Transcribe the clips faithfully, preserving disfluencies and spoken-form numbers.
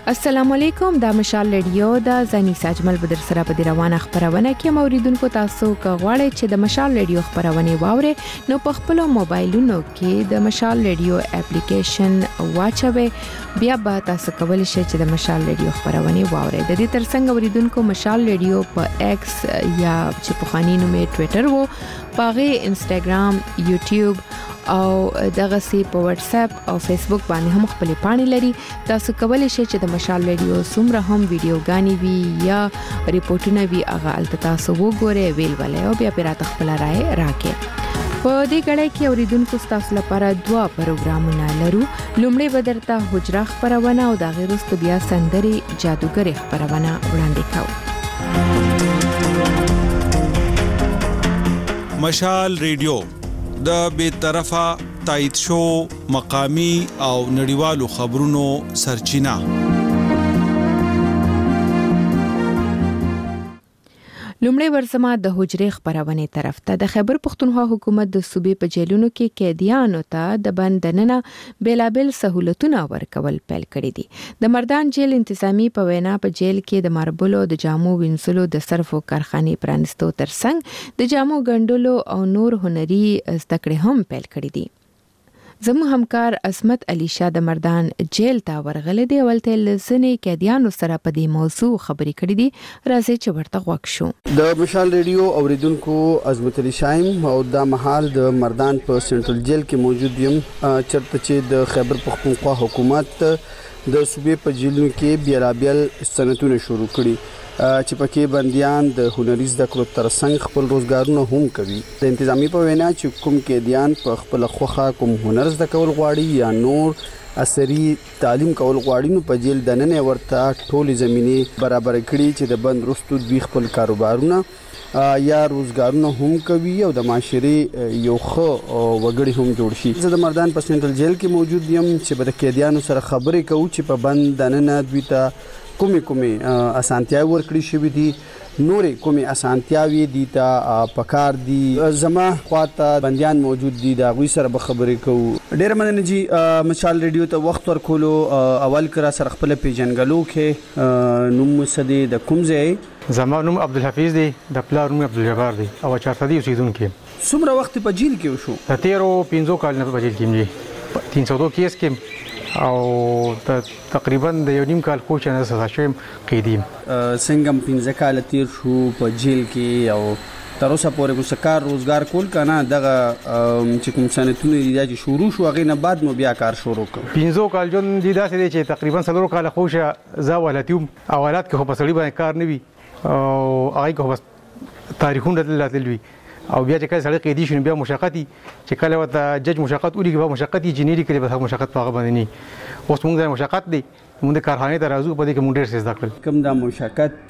السلام علیکم، دا مشال رادیو د زنی ساجمل بدر سره په روانه خبرونه کې موریدونکو تاسو کغواړئ چې د مشال رادیو خبرونه واوري نو په خپل موبایلونو کې د مشال رادیو اپلیکیشن واچوي، بیا به تاسو کولی شئ چې د مشال رادیو خبرونه واوري. د دې ترڅنګ اوریدونکو مشال رادیو په ایکس یا چې په خاني نومې ټوئیټر وو، پاغه انستګرام، یوټیوب او دغه سی په واتس اپ او فیسبوک باندې هم خپل پاڼې لري. تاسو کولی شئ چې د مشال رادیو څومره هم ویډیوګانی وي یا ریپورتونه وي هغه الته تاسو وګورئ، ویل ولې او بیا پیرات خپل رائے راکې. په دې غړې کې اوریدونکو تاسو لپاره دوا پروګرامونه لرو. لومړی بدرته حجره خبرونه او د غیرست بیا سندري جادوګر خبرونه وړاندې کوو. مشال رادیو د بے طرفه تایید شو مقامی او نړیوالو خبرونو سرچینه. لومړی ورسمه د حجره خبرونه طرف ته. د خیبر پختونخوا حکومت د صوبې په جیلونو کې قیدیانو ته د بندننه بیلابل سہولتونه ورکول پیل کړي دي. د مردان جیل انتظامی په وینا په جیل کې د ماربلو د جامو وینځلو د صرفو کارخانه پرانستو ترڅنګ د جامو ګندلو او نور هنري زده کړې هم پیل کړي دي. زمو همکار عصمت علي شاه د مردان جیل ته ورغلې دی، ولته لسنې قیدیانو سره په دې موضوع خبرې کړې دي. راځي چې ورته غوښ شو. د مشال رادیو اوریدونکو عصمت علي شاه او د محل د مردان په سنټرل جیل کې موجود یم، چرته چې د خیبر پختونخوا حکومت د صوبې په جیلونو کې بیلابل سنتونه شروع کړي چې پکې بنديان د هنري زده کړو ترڅنګ خپل روزګارونه هم کوي. د انتظامی په وینا چې کوم قیدیان په خپل خوخه کوم هنر زده کول غواړي یا نور عصري تعلیم کول غواړي نو په جیل دننه ورته ټولې زمينه برابر کړي چې د بند رستو دوی خپل کاروبارونه یا روزګارونه هم کوي او د معاشري یو خو وګړي هم جوړ شي. زه د مردان په سنټرل جیل کې موجود یم چې به د قیدیانو سره خبرې کوو چې په بند دننه دوی ته کومې کومې اسانتیاوې ورکړې شوې دي، نورې کومې اسانتیاوې دي ته پکار دي. زما خواته بندیان موجود دي، د هغوی سره به خبرې کوو. ډېره مننه جی مشال رادیو ته وخت ورکولو. اول کرا سره خپل پیژنګلو کې نوم مسدي د کوم ځای؟ زما نوم عبدالحفیظ دی، د پلار نوم عبدالجبار دی او چارسدي اوسیدونکی. څومره وخت په جیل کې وشو؟ د تیرو پنځو کالونو په جیل کې تین سو دو کیس کې او تقریبا د یو نیم کال خو چې نه سزا شوم قیدی. څنګه پنځه کال تیر شو په جیل کې او تر اوسه پورې کوم کار روزګار کول کنه دغه چې کوم سنتونه دي چې شروع شو هغه نه بعد مو بیا کار شروع کړ؟ پنځو کال جون دي داسې دي چې تقریبا څلور کال خو شه زه ولاتیوم اولات کې خو په سړی باندې کار نه وي او هغه کو بس تاریخونه دلته او بیا چې کله سړی قیدی شون بیا مشقتي چې کله وته جج مشقت ولي به مشقتي جنيري کړي به مشقت په هغه باندې نه اوس موږ د مشقت دی موږ د کارخانه ته راځو په دې کې موږ ډېر څه زده کړل. کوم دا مشقت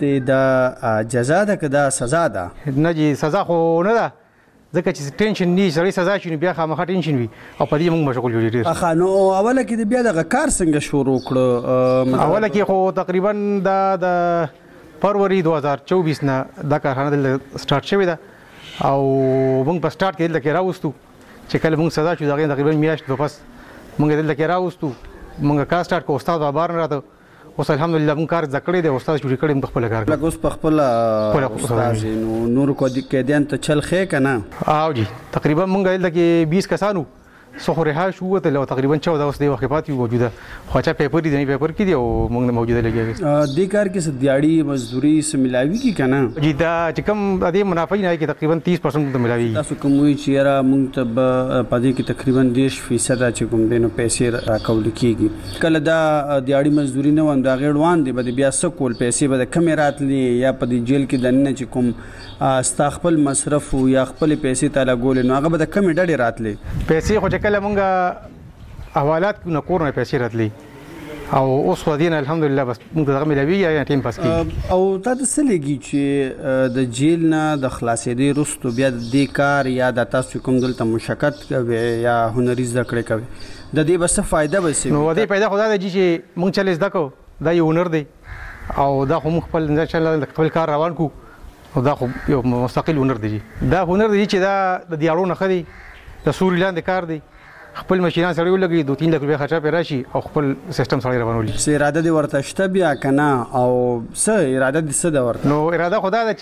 د جزا ده که دا سزا ده؟ نه جی سزا خو نه ده، ځکه چې ټینشن نه سړی سزا شي بیا خامخا ټینشن وي او په دې موږ مشغول یو ډېر. اخا نو اوله کې بیا دغه کار څنګه شروع کړو؟ اوله کې خو تقریبا د د فروری دو هزار چوبیس نه دا کارخانه د سٹارټ شوې ده او موږ په سٹارټ کې دلته راوستو چې کله موږ سزا شو دا تقریبا میاشت په پس موږ دلته راوستو موږ کار سٹارټ کو استاد بار نه راته اوس الحمدلله موږ کار ذکرې دی استاد شروع کړی موږ خپل کار لکه اوس په خپل استاد نو نور کو د کېدان ته چل خې کنه او جی تقریبا موږ دلته کې بیس کسانو سو رها شو ته تقریبا چودہ اوس دی وخت پاتې موجوده خواچا پیپر دی نه پیپر کې دی او موږ موجوده لګي. د کار کې سدیاړي مزدوري سملاوي کی کنه جی دا چې کوم د منافع نه کې تقریبا تیس پرسنټ ته ملاوي. تاسو کوم وی چې را موږ ته په دې کې تقریبا دېرش فیصد چې کوم دینو پیسې راکول کیږي. کله دا دیاړي مزدوري نه وند غړوان دی به بیا سکول پیسې به کم راتلی یا په دې جیل کې دنه چې کوم استخپل مصرف یا خپل پیسې تعالی ګول نو هغه به د کم ډډې راتلی پیسې خو کله مونږه حوالات کو نه کور نه پیسې راتلی او اوس ودین الحمدلله بس موږ دغه ملوي یا ټیم پاس کی. او تاسو لګی چې د جیل نه د خلاصېدې رستو بیا د دې کار یا د تاسو کوم دلته مشقت کوي یا هنري زده کړې کوي د دې بس فائدہ به سي؟ نو دې پیدا خدای دی چې موږ چل زده کو دا یو هنر دی او دا خو موږ خپل ان شاء الله خپل کار روان کو او دا خو یو مستقل هنر دی. دا هنر دی چې دا د دیارو نه خدي د سوري لاندې کار دی خپل ماشینان سړی ولګي دوه تین لک روپیا خرچه پې راشي او خپل سیستم سړی روانولي. څه اراده دې ورته شته بیا که نه او څه اراده دې څه ده ورته؟ نو اراده خو دا ده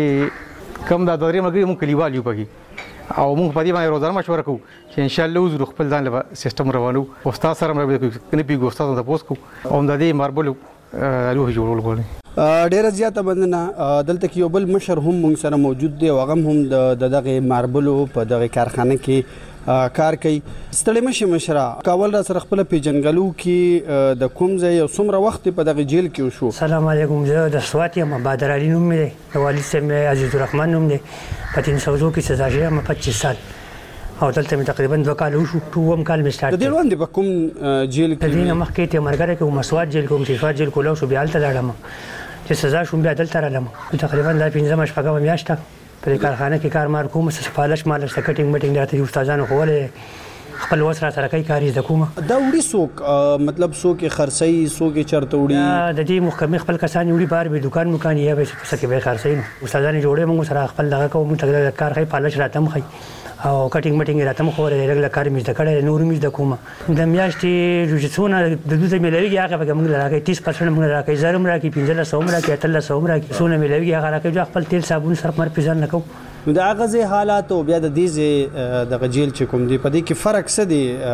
چې کوم دا دوه درې ملګري مونږ کلیوال یو پکې او مونږ په دې باندې روزانه مشوره کوو چې انشاءالله وزرو خپل ځان له سیستم روانو. استاد سره هم نه پیږو، استاد ته تپوس کوو او همدا دې ماربلو لوښي جوړول غواړي. ډیره زیاته مننه. دلته کې یو بل مشر هم موږ سره موجود دی او هغه هم د دغه ماربلو په دغه کارخانه کې کار کوي. ستړي مشه مشره کاول را سره خپل پیجنګلو کې د کوم ځای او څومره وخت په دغه جیل کې وشو؟ السلام علیکم. زه د سوات یم، بادر علي نوم مې دی، د والد صاحب مې عزیز الرحمن نوم دی. په تین سوزو کې سزا شوی یم پچیس سال او دلته مې تقریبا دوه کال وشو. اووم کال مې سټارټ کړ. د دې وړاندې په کوم جیل کې؟ د دې نه مخکې تیمرګره کې وم، سوات جیل کې وم، چې سوات جیل کولاو شو بیا هلته لاړم چې سزا شوم بیا دلته رالم. تقریبا دا پنځمه شپږمه میاشت په کارخانه کې کار مار کوم، څه پالش مالش ته کټینګ میټینګ راته استادانو ښوولې، خپل وس را سره کوي کار زده کوم. دا وړي څوک مطلب څوک خرڅوي څوک چېرته وړي؟ د دې محکمې خپل کسان وړي، بار به دکان مکان یا به څه کې به خرڅوي. نو استادان جوړې موږ سره خپل دغه کوو، موږ ته کار ښایي، پالش راته هم ښایي او کټینګ میټینګ راته هم ښوولی، رګله کار مې زده کړی، نور مې زده کوم. د میاشتې چې څونه د دوی ته میلاوېږي هغه پکې موږ له راکوي، تیس پرسنټ موږ له راکوي، زر هم راکوي، پنځلس سوه هم راکوي، اتلس سوه هم راکوي، څونه میلاوېږي هغه راکوي. بیا خپل تیل صابون صرف مر پې ځان نه کوو. نو د هغه ځای حالات او بیا د دې ځای دغه جیل چې کوم دی په دې کې فرق څه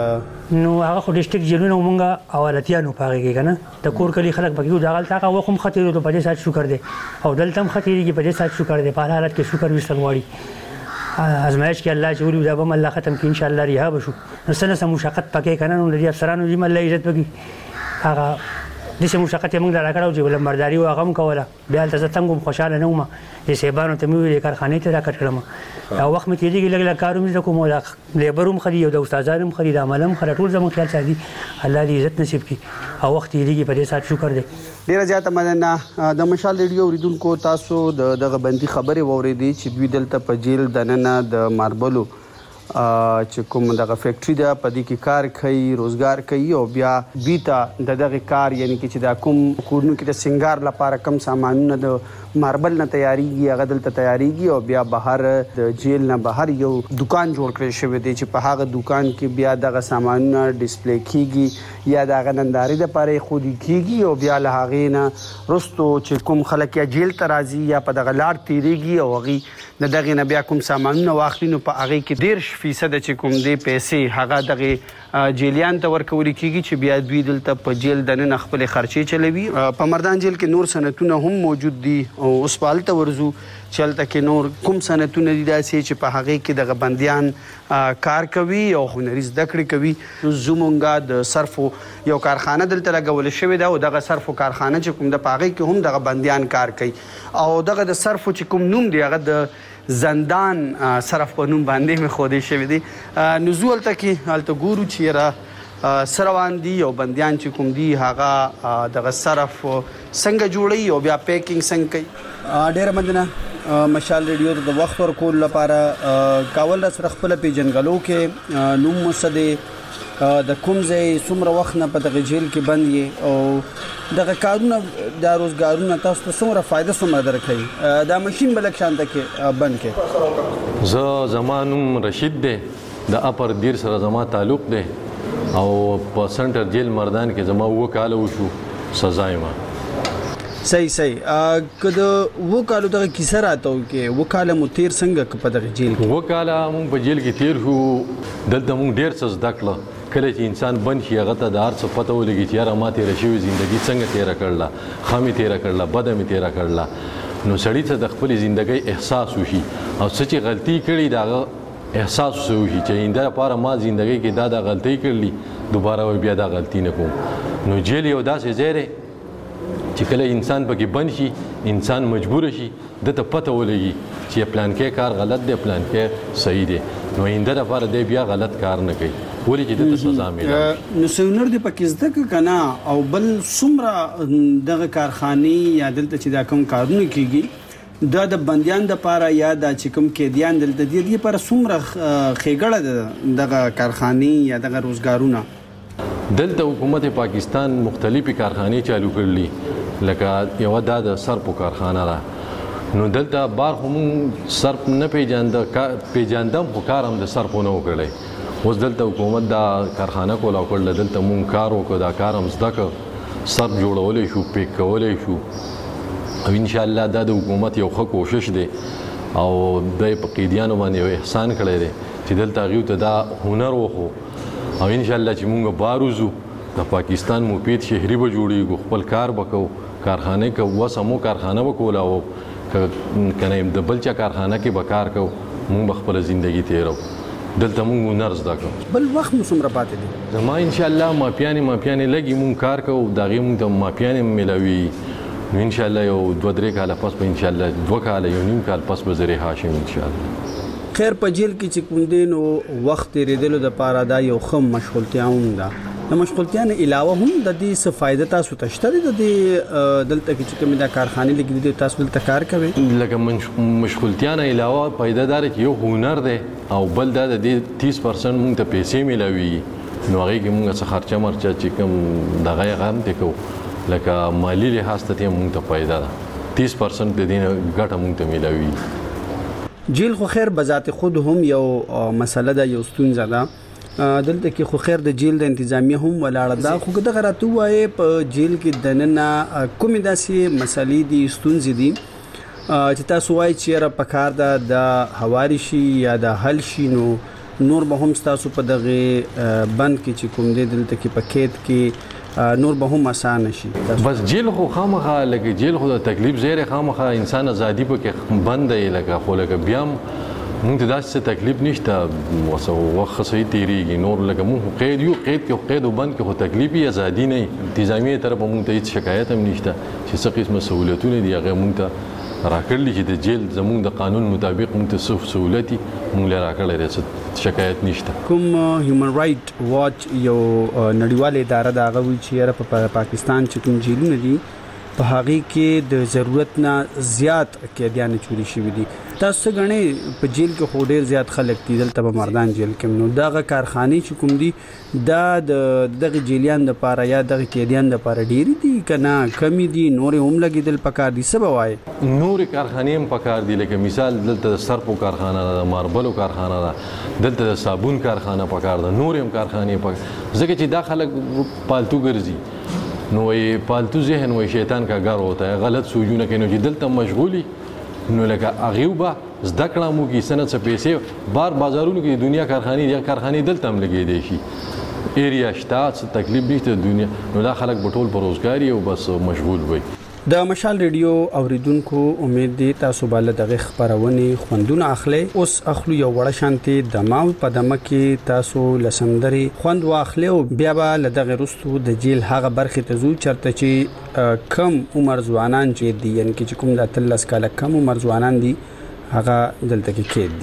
دی؟ نو هغه خو ډسټرکټ جیلونه مونږه حوالتیانو په هغې کې که نه د کور کلي خلک پکې وو، د هغلته هغه وخت هم ښه تېرېدو، په دې ساعت شکر دی، او دلته هم ښه تېرېږي، په دې ساعت شکر دی. په هر حالت کې شکر ویستل غواړي. ازمایش کې الله چې ولي دا به هم الله ختم کړي، انشاءالله رها به شو. نو څه نه څه مشقت پکې که نه، نو د دې افسرانو دې الله عزت وکړي. هغه داسې مشقت یې موږ له راکړی و چې لمبرداري و هغه هم کوله. بیا هلته زه تنګ وم، خوشحاله نه وم. دې صاحبانو ته مې وویل کارخانې ته راکټ کړم، او وخت مې تېرېږي، لږ لږ کار هم زده کوم، او د لیبر هم ښه دي او د استادان هم ښه دي، د عمل هم ښه ده، ټول زموږ خیال ساتي. الله دې عزت نصیب کړي او وخت تېرېږي، په دې ساعت شکر دی. ډیره زیاته مننه. د مشال ریډیو اوریدونکو تاسو د دغه بندي خبرې واورېدې چې دوی دلته په جیل دننه د ماربلو چې کوم دغه فیکټری ده په دې کې کار کوي، روزګار کوي او بیا دوی ته د دغه کار یعنی چې چې دا کوم کورونو کې د سنگار لپاره کم سامانونه د ماربل نه تیاریږي هغه دلته تیاریږي او بیا بهر د جیل نه بهر یو دکان جوړ کړی شوی دی چې په هغه دکان کې بیا دغه سامانونه ډسپلی کیږي یا دغه ننداري لپاره خودي کیږي او بیا له هغې نه وروستو چې کوم خلک یا جیل ته راځي یا په دغه لار تیریږي او هغې د دغې نه بیا کوم سامانونه واخلي، نو په هغې کې دېرش فیصد چې کوم دی پیسې هغه دغې جیلیان ته ورکول کیږي چې بیا دوی دلته په جیل دننه خپلې خرچې چلوي. په مردان جیل کې نور صنعتونه هم موجود دي او اوس په هلته ورځو چې هلته کې نور کوم صنعتونه دي داسې چې په هغې کې دغه بندیان کار کوي او هنري زده کړې کوي. زمونږ د صرفو یو کارخانه دلته لګول شوې ده او دغه صرفو کارخانه چې کوم ده په هغې کې هم دغه بندیان کار کوي او دغه د صرفو چې کوم نوم دی هغه د زندان صرف په نوم باندې مې ښودی شوی دی. نو زو هلته کې هلته ګورو چې یاره څه روان دي او بندیان چې کوم دي هغه دغه صرف څنګه جوړوي او بیا پیکینګ څنګه کوي. ډېره مننه مشال ریډیو ته د وخت ورکولو لپاره. کاول را سره خپله پیژنګلو کې نوم مو څه دی، د کوم ځای څومره وخت نه په دغه جیل کې بند یې او دغه کارونه دا روزګارونه تاسو ته څومره فایده څومره درکوي؟ دا ماشین به لږ شانته کې بند کې. زه زما نوم رشید دی، د اپر دیر سره زما تعلق دی او په سنټر جیل مردان کې زما اووه کاله وشو سزا یې ما. صحیح صحیح. که د اووه کالو دغه کیسه راته وکړې، اووه کاله مو تېر څنګه په دغه جیل کې؟ اووه کاله مونږ په جیل کې تېر شو، دلته مونږ ډېر څه زده کړه. کله چې انسان بند شي هغه ته د هر څه پته ولګي چې یاره ما تېره شوې زندګي څنګه تېره کړله، ښه مې تېره کړله، بده مې تېره کړله. نو سړي ته د خپلې زندګۍ احساس وشي او څه چې غلطي کړي د هغه احساس ورسره وشي چې آینده لپاره ما زندګۍ کې دا دا غلطۍ کړلي، دوباره به بیا دا غلطي نه کوم. نو جیل یو داسې ځای دی چې کله انسان پکې بند شي، انسان مجبور شي دته پته ولګي چې پلانکې کار غلط دی، پلانکې صحیح دی، نو آینده لپاره دی بیا غلط کار نه کوي، ولې چې دته سزا میلاوي. نو څه هنر دې پکې زده کړه که نه؟ او بل څومره دغه کارخانې یا دلته چې دا کوم کارونه کیږي دا د بندیان دپاره یا دا چې کوم قیدیان دلته دي دې لپاره څومره ښېګړه ده دغه کارخانې یا دغه روزګارونه؟ دلته حکومت پاکستان مختلفې کارخانې چالو کړلي، لکه یوه دا د سرپو کارخانه ده. نو دلته بار خو مونږ سرپ نه پیژانده، پیژاندم خو کار هم د سرپو نه وکړی، اوس دلته حکومت دا کارخانه کولا کړل دلته مونږ کار وکړو دا کار هم زده کړ سر جوړولی شو پیک کولی شو او ان شاء الله دا د حکومت یو ښه کوشش دی او د په قیدیانو باندې یو احسان کړی دی چې دلته هغوی ته دا هنر وخو او ان شاء الله چې مونږ بار وځو د پاکستان مفید شهري به جوړېږو خپل کار به کوو کارخانې که وس همو کارخانه به کوله او که نه د بل چا کارخانه کې به کار کوو مونږ به خپله زندګي تېرو دلته مونږ هنر زده کوو بل وخت مو څومره پاتې دی زما ان شاء الله ماپیانې ماپیانې لګي مونږ کار کوو د هغې مونږ ته ماپیانې میلاوي نو ان شاء الله یو دوه درې کاله پس به ان شاء الله دوه کاله یو نیم کال پس به زه رها شم ان شاء الله خیر په جیل کې چې کوم دی نو وخت تېرېدلو دپاره دا یو ښه مشغولتیا هم ده د مشغولتیا نه علاوه هم د دې څه فایده تاسو ته شته دی د دې دلته کې چې کومې دا کارخانې لګېدلې دي تاسو دلته کار کوئ لکه مشغولتیا نه علاوه فایده دا ده چې یو هنر دی او بل دا د دې تیس پرسنټ مونږ ته پیسې میلاویږي نو هغې کې مونږ څه خرچه مرچه چې کوم دغه یې هغه هم ترې کوو لکه مالی لحاظ ته یې مونږ ته فایده ده تیس پرسنټ د دې نه ګټه مونږ ته میلاویږي جیل خو خیر بذات خود هم یو مسله ده یو ستونزه ده دلته کې خو خیر د جیل د انتظامیه هم ولاړه ده خو دغه راته ووایې په جیل کې دننه کومې داسې مسلې دي ستونزې دي چې تاسو وایي چې یاره پکار ده د هواري شي یا د حل شي نو نور به هم ستاسو په دغه بند کې چې کوم دی دلته کې په قید کې نور به هم اسانه شي بس جیل خو خامخا لکه جیل خو د تکلیف زیره خامخا انسان ازادي پکې بند دی لکه خو لکه بیا مونږ ته داسې تکلیف نشته وسو وخت صحیح تیریږي نور لکه مونږ قید یو قید کې قید وبند کې خو تکلیف یې ازادي نه انتظامیه طرف مونږ ته هیڅ شکایت هم نشته چې څه قسمه سہولتونه دي هغه مونږ ته راکړلي چې د جیل زمونږ د قانون مطابق مونږ ته څه سہولت مونږ له راکړی دی شکایت نشته کوم هیومن رائټ واچ یو نړیواله اداره ده هغه وایي چې یاره په پاکستان چې کوم جیلونه دي په هغې کې د ضرورت نه زیات قیدیان چوری شوي دي تاسو څه ګڼئ په جیل کې خو ډېر زیات خلک دي دلته په مردان جیل کې نو دغه کارخانې چې کوم دي دا د دغه جیلیان دپاره یا دغه قیدیان دپاره ډېرې دي که نه کمې دي نورې هم لګېدل پکار دي څه به وایې نورې کارخانې هم پکار دي لکه مثال دلته د سرپو کارخانه ده د ماربلو کارخانه ده دلته د صابون کارخانه پکار ده نورې هم کارخانې پکار ځکه چې دا خلک پالتو ګرځي نو وی پالتو ذهن وی شیطان کا گھر ہوتا ہے غلط سوچونه کوي نو چې دلته مشغولي نو لکه هغه به زده کړه مو کې سند څه پیسې بار بازارونو کې دنیا کارخانې دي کارخانې دلته هم لګې دي شي ایریا شتا څه تکلیف نشته دنیا نو دا خلک بټول پر روزګاری او بس مشغول وي د مشال ریډیو اوریدونکو امید دی تاسو بل دغه خبرونه خوندونه اخلي اوس اخلو یو وړه شانتي د ماو په دمه کې تاسو لسمندري خوند واخلي او بیا به دغه رستو د جیل هغه برخه ته زو چرته چې کم عمر ځوانان چې دي یعنی چې کوم د تلس کاله کم عمر ځوانان دي هغه دلته کې کې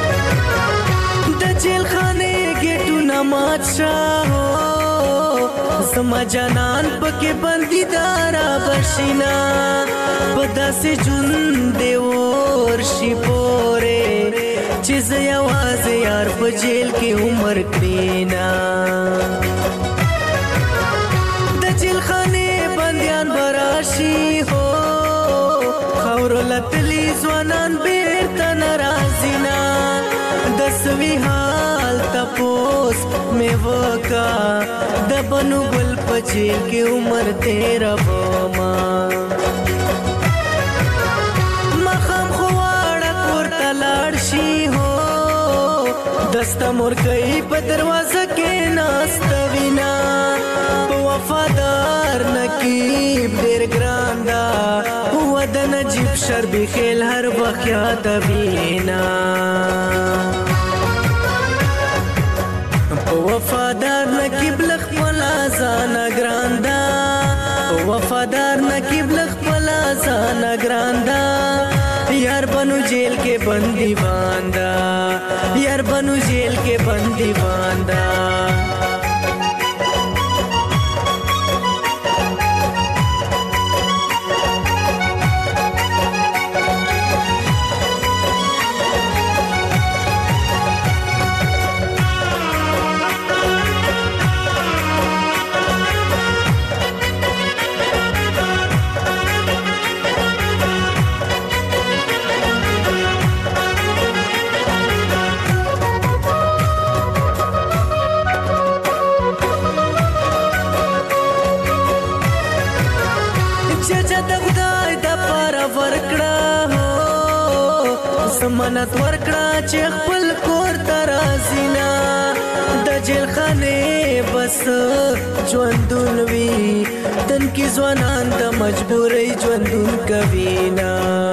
دي د جیل خانه ګټونه مات شاه سما جانان پکې بندي دارا بشینا پدا سے جون دی ور شي پوره چې زیا واز یار په جیل کې عمر کړینا د جیل خانه بنديان براشي هو خور لتلی ځوانان بیرته ناراضینا د سوي حال تپوس می وکا د بنو گل پچیل کی عمر تیرا بوما مخم خواړه کور تلاړ شي هو دستا مور کوي په دروازه کې ناستوینا وفادار نقیب ډیر ګران دا هو د نجیب شربي خیل هر وخت یاد وینا وفادار نقیب لخ پلا زانا ګراندا وفادار نقیب لخ پلا زانا ګراندا یار بنو جیل کې بندي باندا یار بنو جیل کې بندي باندا سمنت ورکړه چې خپل کور ته راځي نه د جیل خانې بس ژوندون وي تن کې ځوانان د مجبورۍ ژوندون کوي نه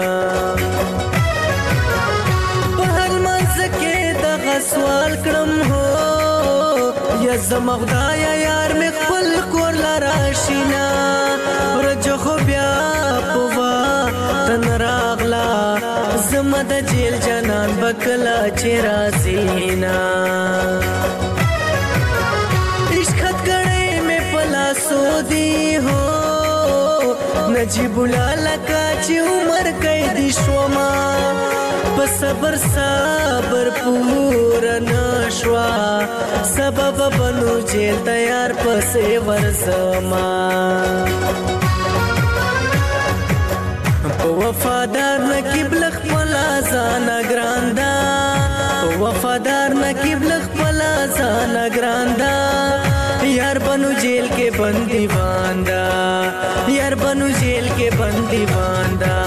په هر منځ کې دغه سوال کړم هو یا زما خدایه یار مې خپل کور له راشي نه ورځ خو بیا په وطن راغله زما د جیل جانان به کله چې راځي نه عشق خط کړی مې په لاسو دی هو نجیب الله لکه چې عمر قیدي شومه په صبر صبر پوره نشوه سبب بنو جیل تیار پسې ورځما په وفادار نقیب خپل ځان ګراندا په وفادار نقیب خپل ځان ګراندا یار بنو جیل کې بندي واندا یار بنو جیل کې بندي واندا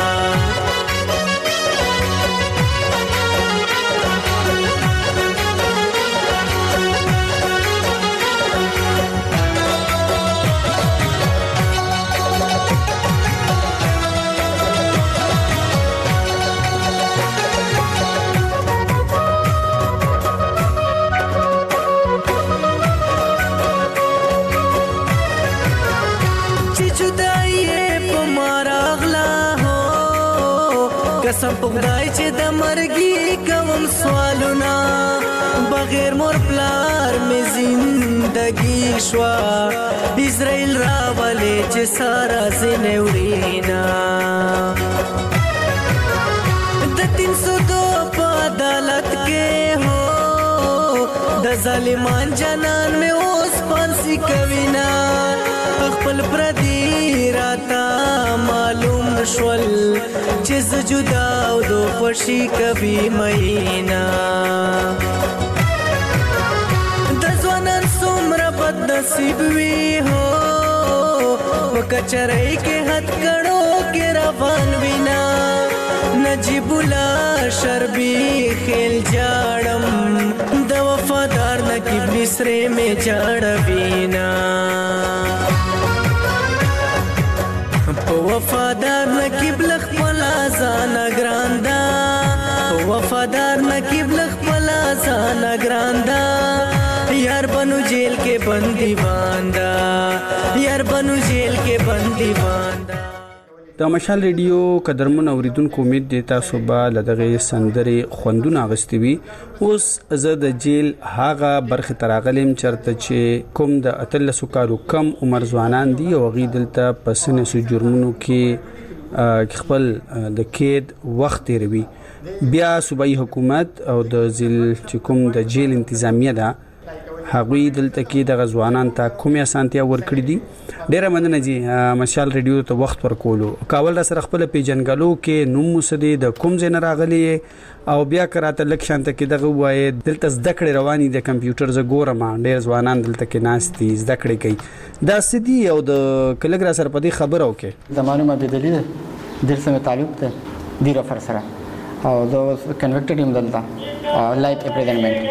قسم په خدای چې د مرګي کوم سوالونه بغیر مور پلار مې زندگی شوا اسرائیل راولې چې سارا زنه وړینا د تین سو دو په عدالت کې هو د ظالمان جنان مې اوس پانسی کوینا خپل پردي راتا معلوم شول چې ز جدا او دو خوشي کبي مهینا د ځوانان څومره بد نصیب وي هو وکچرای کې هت کړو کې روان وینا نجیب الله شربي خیل جاړم د وفادار نقیب نسره می جاړ وینا وفادار نقیب خپل ځان ګراندا وفادار نقیب خپل ځان ګراندا یار بنو جیل کې بندي واندا یار بنو جیل کې بندي واندا د مشال ریډیو قدرمن اوریدونکو امید دی تاسو به لدغه سندري خوندونه غستې وي اوس زه د جیل هاغه برخه تراغلم چرته چې کوم د اتلسو کالو کم عمر ځوانان دي او غي دلته پسنه سو جرمونو کې خپل د کېد وخت تیروي بیا صوبایي حکومت او د ځل چې کوم د جیل انتظامیه ده هغوی دلته کې د غزوانان ته کومه اسانتیا ورکړي دي ډیره مننه جی مشال ریډیو ته وخت ورکولو کاول را سره خپل پیجنګلو کې نوم مسدي د کوم ځای نه راغلي او بیا کراته لکشانت کې دغه وای دلته زده کړې رواني د کمپیوټر ز ګورم ډیر ځوانان دلته کې ناشتي زده کړې کوي دا سدي او د کلګرا سره په دې خبرو کې زمانو ما بدلی ده در سره تعلق ده ډیر فر سره او دا کنویکټډ یم دلته لایف امپریزنمنٹ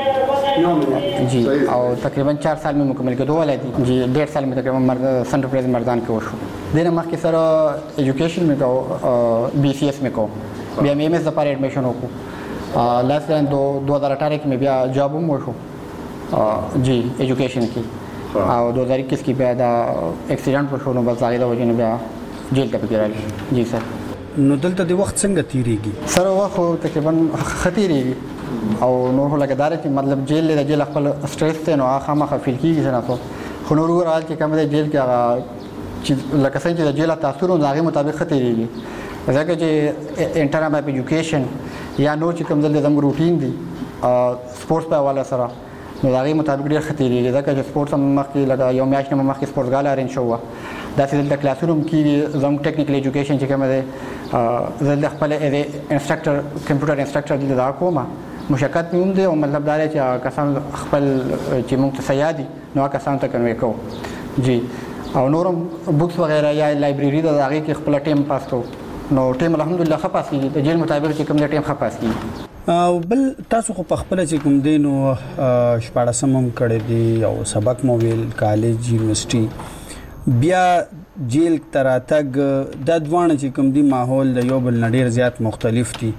जी और तकरीबन चार साल में मुकम्मल के दो वाले थी जी डेढ़ साल में तकरीबन मर्द सेंट्रल प्रेस मर्दान के वशो देना माँ के सर एजुकेशन में कहो बी सी एस में कहो बी एम एम एस दफार एडमिशन हो को लास्ट टाइम दो दो हज़ार अठारह में भी जॉब हूँ वशो जी एजुकेशन की और दो हज़ार इक्कीस की पैदा एक्सीडेंट वशो नो बस जाहिदा वजह ने जेल तक गिरा जी सर نو دلته د وخت څنګه تیریږي سر وخت تقریبا خطیریږي او نو هله کدار چې مطلب جیل له جیل خپل سټریس ته نو هغه مخه فیل کیږي نه تاسو خو نور ورال چې کوم د جیل کې چې لکه څنګه چې جیل تاثیر او هغه مطابق خطیریږي ځکه چې انټرنل اپ ایجوکیشن یا نو چې کوم د زموږ روټین دی سپورتس په حواله سره نو هغه مطابق ډیر خطیریږي ځکه چې سپورتس مخکې لکه یو میاشت نه مخکې سپورت غاله ارینج شو دا چې د کلاسروم کې زموږ ټیکنیکل ایجوکیشن چې کوم دی زه د خپل انسټرکټر کمپیوټر انسټرکټر د دا کومه مشکات مې دی او مطلب دا چې کسان خپل چې موږ ته سیادي نو کسان ته کنوي کو جی او نورم بوکس وغیرہ یا لایبرری د هغه کې خپل ټیم پاس کو نو ټیم الحمدلله ښه پاس کېږي د جیل مطابق چې کوم دی ټیم ښه پاس کېږي. او بل تاسو خو په خپله چې کوم دی نو شپاړسم هم کړی دی او سبق مو ویل کالج یونیورسټي بیا جیل ته راتګ دا دواړه چې کوم دی ماحول د یو بل نه ډېر زیات مختلف دي.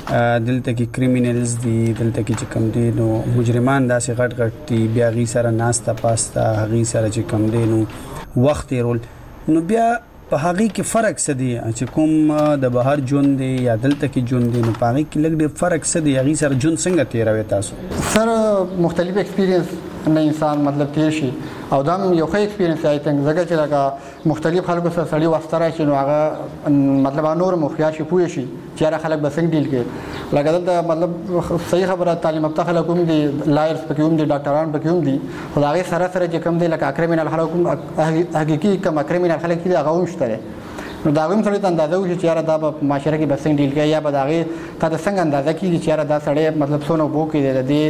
دلته کې کریمینلز دي، دلته کې چې کوم دی نو مجرمان داسې غټ غټ دي، بیا هغې سره ناسته پاسته، هغې سره چې کوم دی نو وخت تېرول. نو بیا په هغې کې فرق څه دی چې کوم د بهر ژوند دی یا دلته کې ژوند دی، نو په هغې کې لږ ډېر فرق څه دی؟ هغې سره ژوند څنګه تېروئ تاسو؟ سر مختلف ایکسپیرینس نه انسان مطلب تیر شي او دا یو ښه ایکسپیرینس دی. آی تھنک ځکه چې لکه مختلف خلکو سره سړي واسطه راشي نو هغه مطلب نور هم هوښیار شي، پوه شي چې یاره خلک به څنګه ډیل کوي. لکه دلته مطلب صحیح خبره تعلیم یافته خلک هم دي، لایرز پکې هم دي، ډاکټران پکې هم دي، خو د هغې سره سره چې کوم دی لکه کریمینل خلک هم حقیقي کوم کریمینل خلک دي هغه هم شته. نو دا هم سړی ته اندازه وشي چې یاره دا به معاشره کې به څنګه ډیل کوي، یا به د هغې تا ته څنګه اندازه کېږي چې یاره دا سړی مطلب څونه اوبو کې دی، د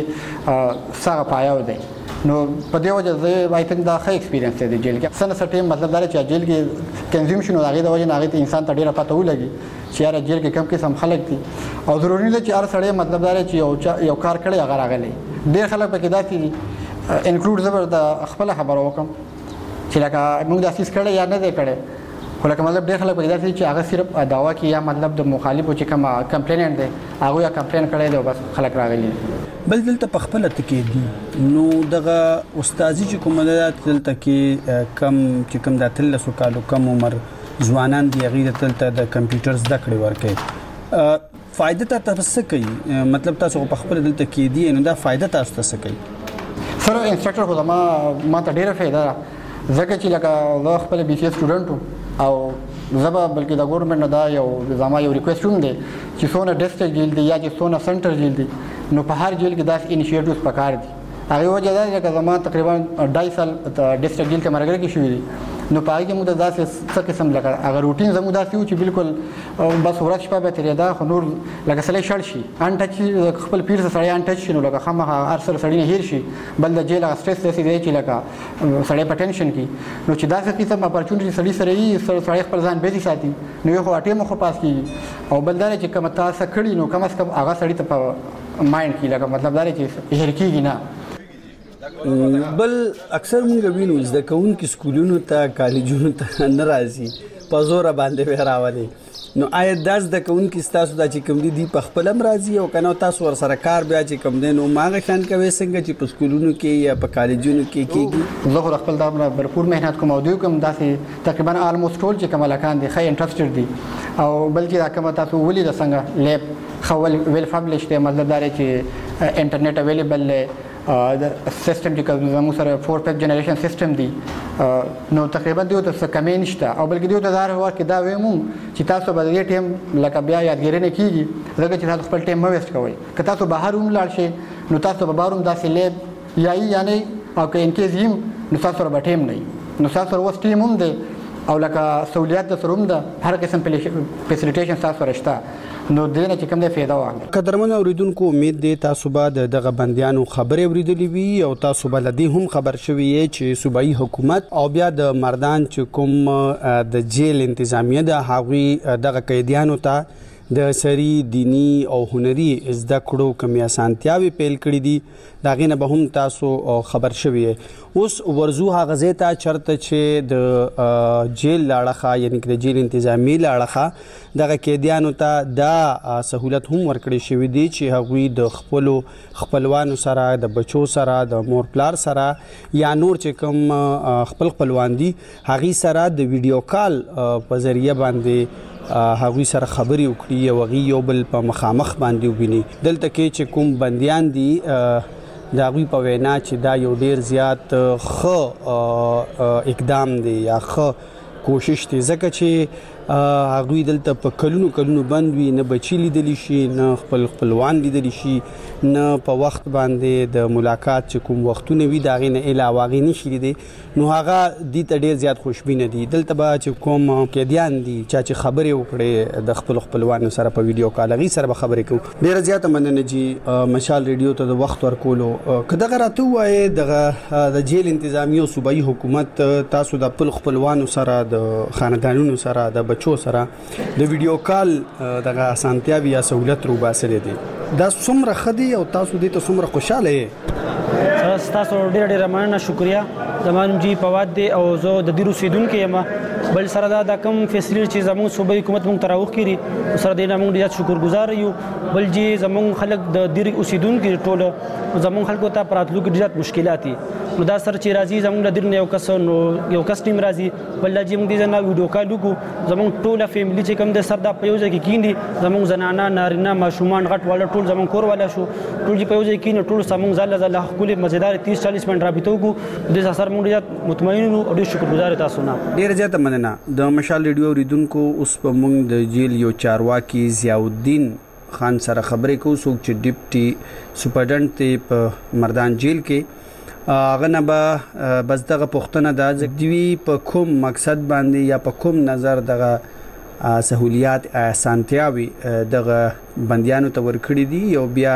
دې څه هغه پایاو دی. نو په دې وجه زه آی تھنک دا ښه ایکسپیرینس دی د جیل کې. څه نه څه ټایم مطلب دا دی چې جیل کې کنزیوم شي نو د هغې د وجې نه هغې ته انسان ته ډېره پته ولګي چې یاره جیل کې کم قسم خلک دي او ضروري نه چې هر سړی مطلب دا دی چې یو یو کار کړی هغه راغلی. ډېر خلک پکې داسې دي انکلوډ زه به د خپله خبره وکړم چې لکه موږ دا څیز کړی یا نه دی کړی، خو لکه مطلب ډېر خلک پکې داسې چې هغه صرف دعوا کوي یا مطلب د مخالفو چې کوم کمپلیننټ دی هغوی یا کمپلین کړی دی او بس خلک راغلي. بل دلته په خپله ته کېدي نو دغه استاذي چې کومه ده دلته کې کم چې کوم د اتلسو کالو کم عمر ځوانان دي هغوی ته دلته د کمپیوټر زده کړې ورکوي. فایده تا ته څه کوي؟ مطلب تاسو په خپله دلته کېدي نو دا فایده تاسو ته څه کوي؟ سر انسټرکټر خو زما ما ته ډېره فایده ده ځکه چې لکه زه خپله بي سی اے سټوډنټ وم او زه به بلکې د ګورنمنټ نه دا یو زما یو ریکویسټ هم دی چې څونه ډسټرکټ جیل دی یا چې څونه سنټر جیل دی نو په هر جیل کې داسې انیشیټیوز پکار دي. هغې وجه دا دی چې زما تقریبا ډای سال ډسټرکټ جیل کې مرګره کې شوي دي نو په هغې کې موږ ته داسې څه قسم لکه هغه روټین زموږ داسې و چې بالکل بس ورځ شپه به تېرېده خو نور لکه سړی شړ شي انټچ شي، خپل پیر سره سړی انټچ شي نو لکه خامخا هر سره سړي نه هېر شي. بل د جیل هغه سټرس داسې دی چې لکه سړی په ټینشن کې نو چې داسې قسم اپرچونټي سړي سره وي سړی خپل ځان بیزي ساتي نو یو خو ټیم خو پاس کېږي او بل دا چې کومه تا څه کړي نو کم از کم هغه سړي ته په مایند کې لکه مطلب دا چې هېر کېږي نه. بل اکثر موږ وینو زده کوونکي سکولونو ته کالجونو ته نه راځي په زوره باندې به راولي. نو آیا دا زده کوونکي ستاسو دا چې کوم دي دي په خپله هم راځي او که نه تاسو ورسره کار بیا چې کوم دی نو هماغه شان کوئ څنګه چې په سکولونو کې یا په کالجونو کې کېږي؟ زه خو د خپل دا بھرپور محنت کوم او دوی کوم داسې تقریبا آلموسټ ټول چې کوم هلکان دي ښه انټرسټډ دي او بلکې دا کومه تاسو ولیده څنګه لیب ښه ویل فبلش دی مطلب دا دی چې انټرنیټ اویلیبل دی د سیستم چې زموږ سره فور فیفت جنریشن سیستم دی نو تقریبا دیو ته څه کمی نشته او بلکې دیو ته دا هر کې دا وایم چې تاسو به د دې ټیم لکه بیا یادګیري نه کېږي ځکه چې تاسو خپل ټیم مه ویسټ کوئ. که تاسو بهر هم لاړ شئ نو تاسو به بهر هم داسې لیب یا یا نه او که انکیز یم نو تاسو سره به ټیم نه نو تاسو سره اوس ټیم هم دی او لکه سہولیات د سره هم ده هر قسم فیسیلیټیشن تاسو سره شته نو دې نه چې کوم دی فایده واخلئ. قدرمنو اورېدونکو امید دی تاسو به د دغه بندیانو خبرې اورېدلې وي او تاسو به له دې هم خبر شوي یې چې صوبایي حکومت او بیا د مردان چې کوم د جیل انتظامیه ده هغوی دغه قیدیانو ته د سري دینی او هنري زده کړو کومې اسانتیاوې پیل کړي دي د هغې نه به هم تاسو خبر شوي یې. اوس ورځو هغه ځای ته چېرته چې د جیل له اړخه یعنې که د جیل انتظامي له اړخه دغه قیدیانو ته دا سهولت هم ورکړی شوي دي چې هغوی د خپلو خپلوانو سره د بچو سره د مور پلار سره یا نور چې کوم خپل خپلوان دي هغوی سره د ویډیو کال په ذریعه باندې هغوی سره خبرې وکړي او هغوی یو بل په مخامخ باندې وویني. دلته کې چې کوم بندیان دي د هغوی په وینا چې دا یو ډېر زیات ښه اقدام دی یا ښه کوشش دی ځکه چې هغوی دلته په کلونو کلونو بند وي نه بچي لیدلی شي نه خپل خپلوان لیدلی شي نه په وخت باندې د ملاقات چې کوم وختونه وي د هغې نه علاوه هغې نشي لیدی نو هغه دې ته ډېر زیات خوشبینه دي. دلته به چې کوم قیدیان دي چا چې خبرې وکړې د خپلو خپلوانو سره په ویډیو کال هغې سره به خبرې کوو. ډېره زیاته مننه جي مشال ریډیو ته د وخت ورکولو. که دغه راته ووایې دغه د جیل انتظامي او صوبایي حکومت تاسو د خپلو خپلوانو سره د خاندانونو سره د بچو سره د ویډیو کال دغه اسانتیاوي یا سہولت رو باسره دي دا څومره خدي او تاسو دې ته څومره خوشاله یې تاسو ډېر ډېر مننه شکریا زمانم جی پواد دی او زه د دې روسیدونکو یم بل سره دا د کم فیسیلیټي چې زموږ صوبایي حکومت موږ تراوخ کړي سره د موږ ډېر شکرګزار یو بل جی زموږ خلک د دې اوسیدونکو ټول زموږ خلکو ته پراتلو کې ډېر مشکلات دي نو دا سره چې راځي زموږ د دې یو کس نو یو کس ټیم راځي بل جی موږ دې نه ویډیو کال وکړو زموږ ټول فیملی چې کوم د سر د په یو ځای کې کیندي زموږ زنانه نارینه ماشومان غټ والا ټول زموږ کور والا شو ټول چې په یو ځای کې ټول زموږ زله زله خپل مزیدار تیس چالیس منټ رابطه وکړو د سر موږ ډېر مطمئن او ډېر شکرګزار تاسو نه ډېر زیاته مننه د مشال ریډیو ریدونکو اوس په موږ د جیل یو چارواکي ضیاءالدین خان سره خبرې کوو څوک چې ډیپټي سپرډنټ دی په مردان جیل کې هغه نه به بس دغه پوښتنه د ځګدوی په کوم مقصد باندې یا په کوم نظر دغه سہولیات اسانتیاوي دغه بندیانو ته ورکړي دي او بیا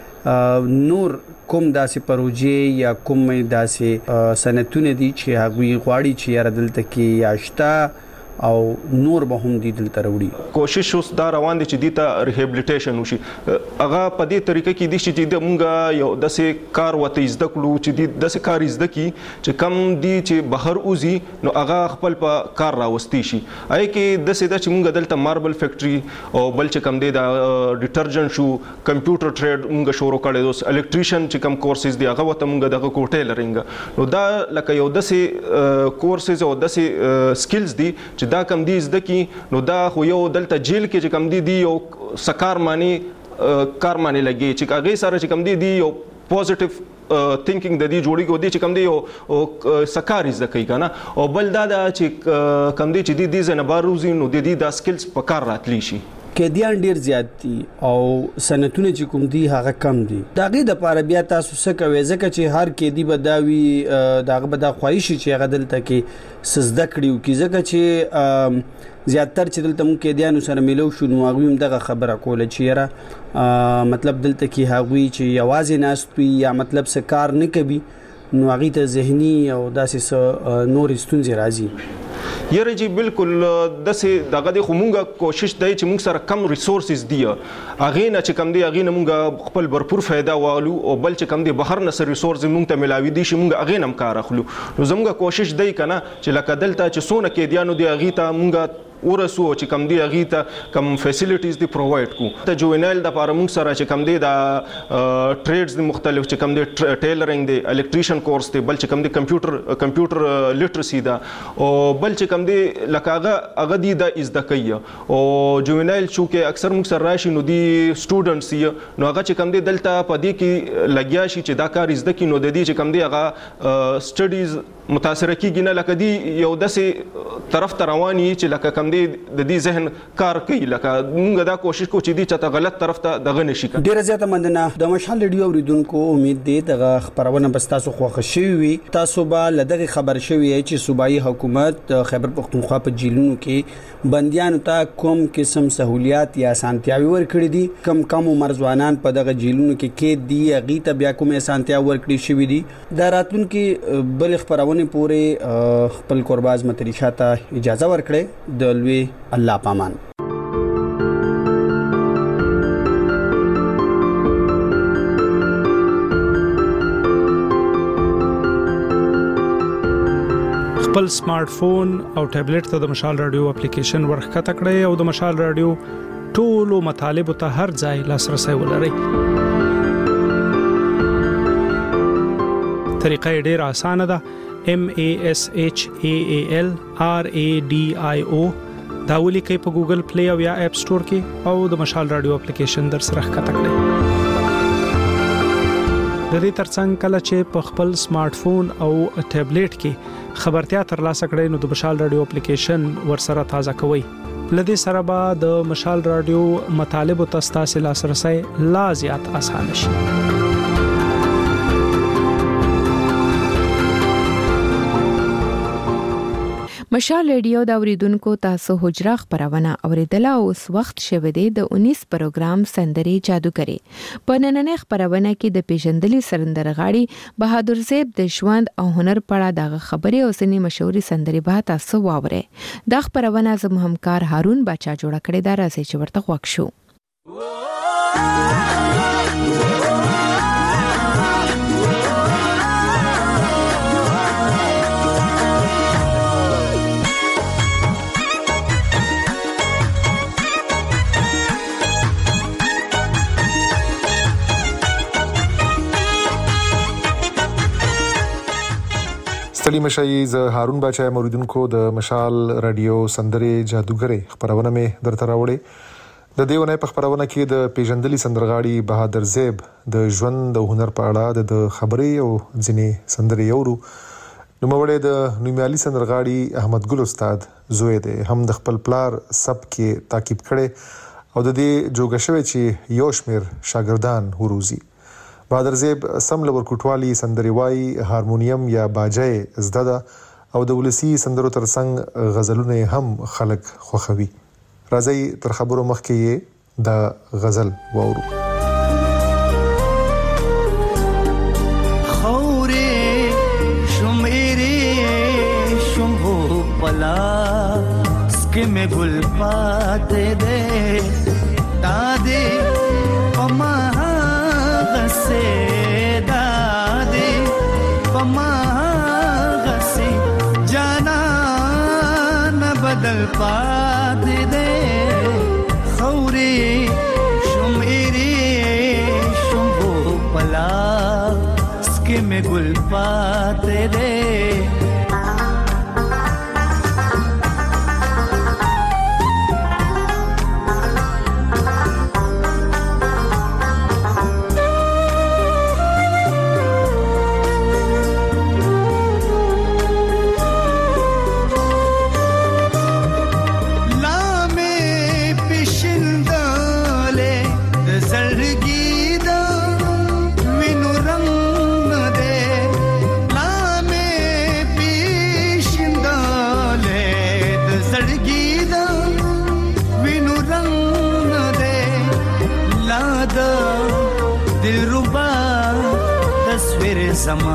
نور کوم داسې پروژې یا کوم داسې سنتونه دي چې هغوی غواړي چې یاره دلته کې یاشته او نور به هم دي دلته راوړي کوشش اوس دا روان دي چې دې ته ریهابلیټیشن وشي هغه په دې طریقه کې دي چې د مونږ یو داسې کار وته زده کړو چې د داسې کار زده کی چې کم دي چې بهر اوزي نو هغه خپل په کار راوستي شي آی کې داسې د چې مونږ دلته ماربل فیکټري او بل چې کم دی دا ډیټرجنټ شو کمپیوټر ټریډ مونږ شروع کړی اوس الکتریشن چې کم کورسز دي هغه وته مونږ دغه کوټه لرنګ نو دا لکه یو داسې کورسز او داسې سکلز دي چې دا کم دي زده کی نو دا خو یو دلته جیل کې چې کم دي دی یو سکار معنی کار معنی لګي چې هغه سره چې کم دي دی یو پوزټیو تھینکینګ د دې جوړی کو دي چې کم دی یو سکار زده کوي کنه او بل دا چې کم دي چې دي د زنباروزي نو د دې د سکلز په کار راتلی شي کېدیان ډیر زیات دي او سنتونه چې کوم دي هغه کم دي دا غي د پاره بیا تاسو څه کوي ځکه چې هر کېدی بداوي داغه بدا خواهش چې هغه دلته کې سزده کړیو کی ځکه چې زیاتره چې دلته مونږ کېدیانو سره ملو شو نو هغه هم دغه خبره کوله چې یاره مطلب دلته کې هغوی چې یوازې ناست وي یا مطلب څه کار نه کوي نو هغه ته ذهني او داسې نور ستونزې راځي یره جی بالکل دسه دغه د خمونګه کوشش دی چې موږ سره کم ریسورسز دی اغه نه چې کم دی اغه نه موږ خپل भरपूर फायदा والو او بل چې کم دی بهر نه سر ریسورس موږ ته ملاوي دي چې موږ اغه نم کار اخلو نو زموږه کوشش دی کنه چې لکه دلته چې سونه کې دیانو دی اغه ته موږ ورسو چې کم دی اغه ته کم فیسیلیټیز دی پرووایډ کو ته جوینل د لپاره موږ سره چې کم دی دا ټریډز دی مختلف چې کم دی ټیلرینګ دی الکتریشن کورس دی بل چې کم دی کمپیوټر کمپیوټر لیټرسي دا او بل چې کم دی لکه هغه هغه دی د از د کوي او جوینل شو کې اکثر موږ سره راشي نو دی سټوډنټس یې نو هغه چې کم دی دلته په دې کې لګیا شي چې دا کار از د کې نو د دې چې کم دی هغه سټډیز متاثر کیږي نه لکه دی یو داسې طرف ته رواني چې لکه کم دی د دې ذهن کار کوي لکه موږ دا کوشش کوو چې دی چې غلط طرف ته دغه نشي کوي ډیره زیاته مننه د مشال ریډیو اوریدونکو امید دی دغه خبرونه بس تاسو خوښ شوي وي تاسو به لدغه خبر شوي چې صوبایي حکومت خیبر پختونخوا په جیلونو کې بندیانو ته کوم قسم سہولیات یا اسانتیاوي ورکړي دي کم کم عمر ځوانان په دغه جیلونو کې کې دي هغه ته بیا کوم اسانتیا ورکړي شوي دي دا راتلونکي بل خبرونه پورې خپل قرباز متری شاته اجازه ورکړي د لوی الله پامان خپل سمارټ فون او ټابلیټ ته د مشال رادیو اپلیکیشن ورخکته کړئ او د مشال رادیو ټولو مطالبه ته هر ځای لاسرسي ولرئ. طریقه ډیره اسانه ده. M A S H A A L R A D I O دا ولیکئ په ګوګل پلی او یا اپ سٹور کې او د مشال رادیو اپلیکیشن در سره ښکته کړئ. د دې ترڅنګ کله چې په خپل سمارټ فون او ټابلیټ کې خبرتیا ترلاسه کړئ نو د مشال رادیو اپلیکیشن ورسره تازه کوئ. لدې سره به د مشال رادیو مطالب او تاسو لاسرسي لا زیات اسانه شي. مشال ریډیو د اوریدونکو تاسو حجره خبرونه اوریدله او اوس وخت شوه دی د انیس پروګرام سندري جادوګری په نننۍ خبرونه کې د پیژندلي سندرغاړي بهادر زیب د ژوند او هنر په اړه دغه خبرې او سني مشهوري سندري به تاسو واورئ. د خبرونه زموږ همکار هارون بچا جوړ کړی دا راځي چې ورته خوښ شو. ستړي مشي ز هارون بچا موریدونکو د مشال رادیو سندري جادوګری خبرونه مې درته راوړې. د دیونه په خبرونه کې د پیژندلي سندرغاړي بهادر زیب د ژوند او هنر په اړه د خبرې او ځینې سندري یورو. نو موړې د نومیالي سندرغاړي احمد ګل استاد زوی دی هم د خپل پلار سب کې تعقیب کړي او د دې جوګه شوی چې یو شمیر شاګردان وروزي. بهادر زیب سم لور کوټوالي سندري وای هارمونیم یا باجای زده او د ولسی سندرو ترڅنګ غزلونه هم خلق خوخوي. راځي تر خبرو مخکې د غزل واورو. خورې شمېرې شمو پلا سکه مې ګل پاتې دې دادې پما से दादे पमा गसे जाना न बदल पाते दे खौरे शुमेरे शुंभो पला स्के में गुल पाते दे समा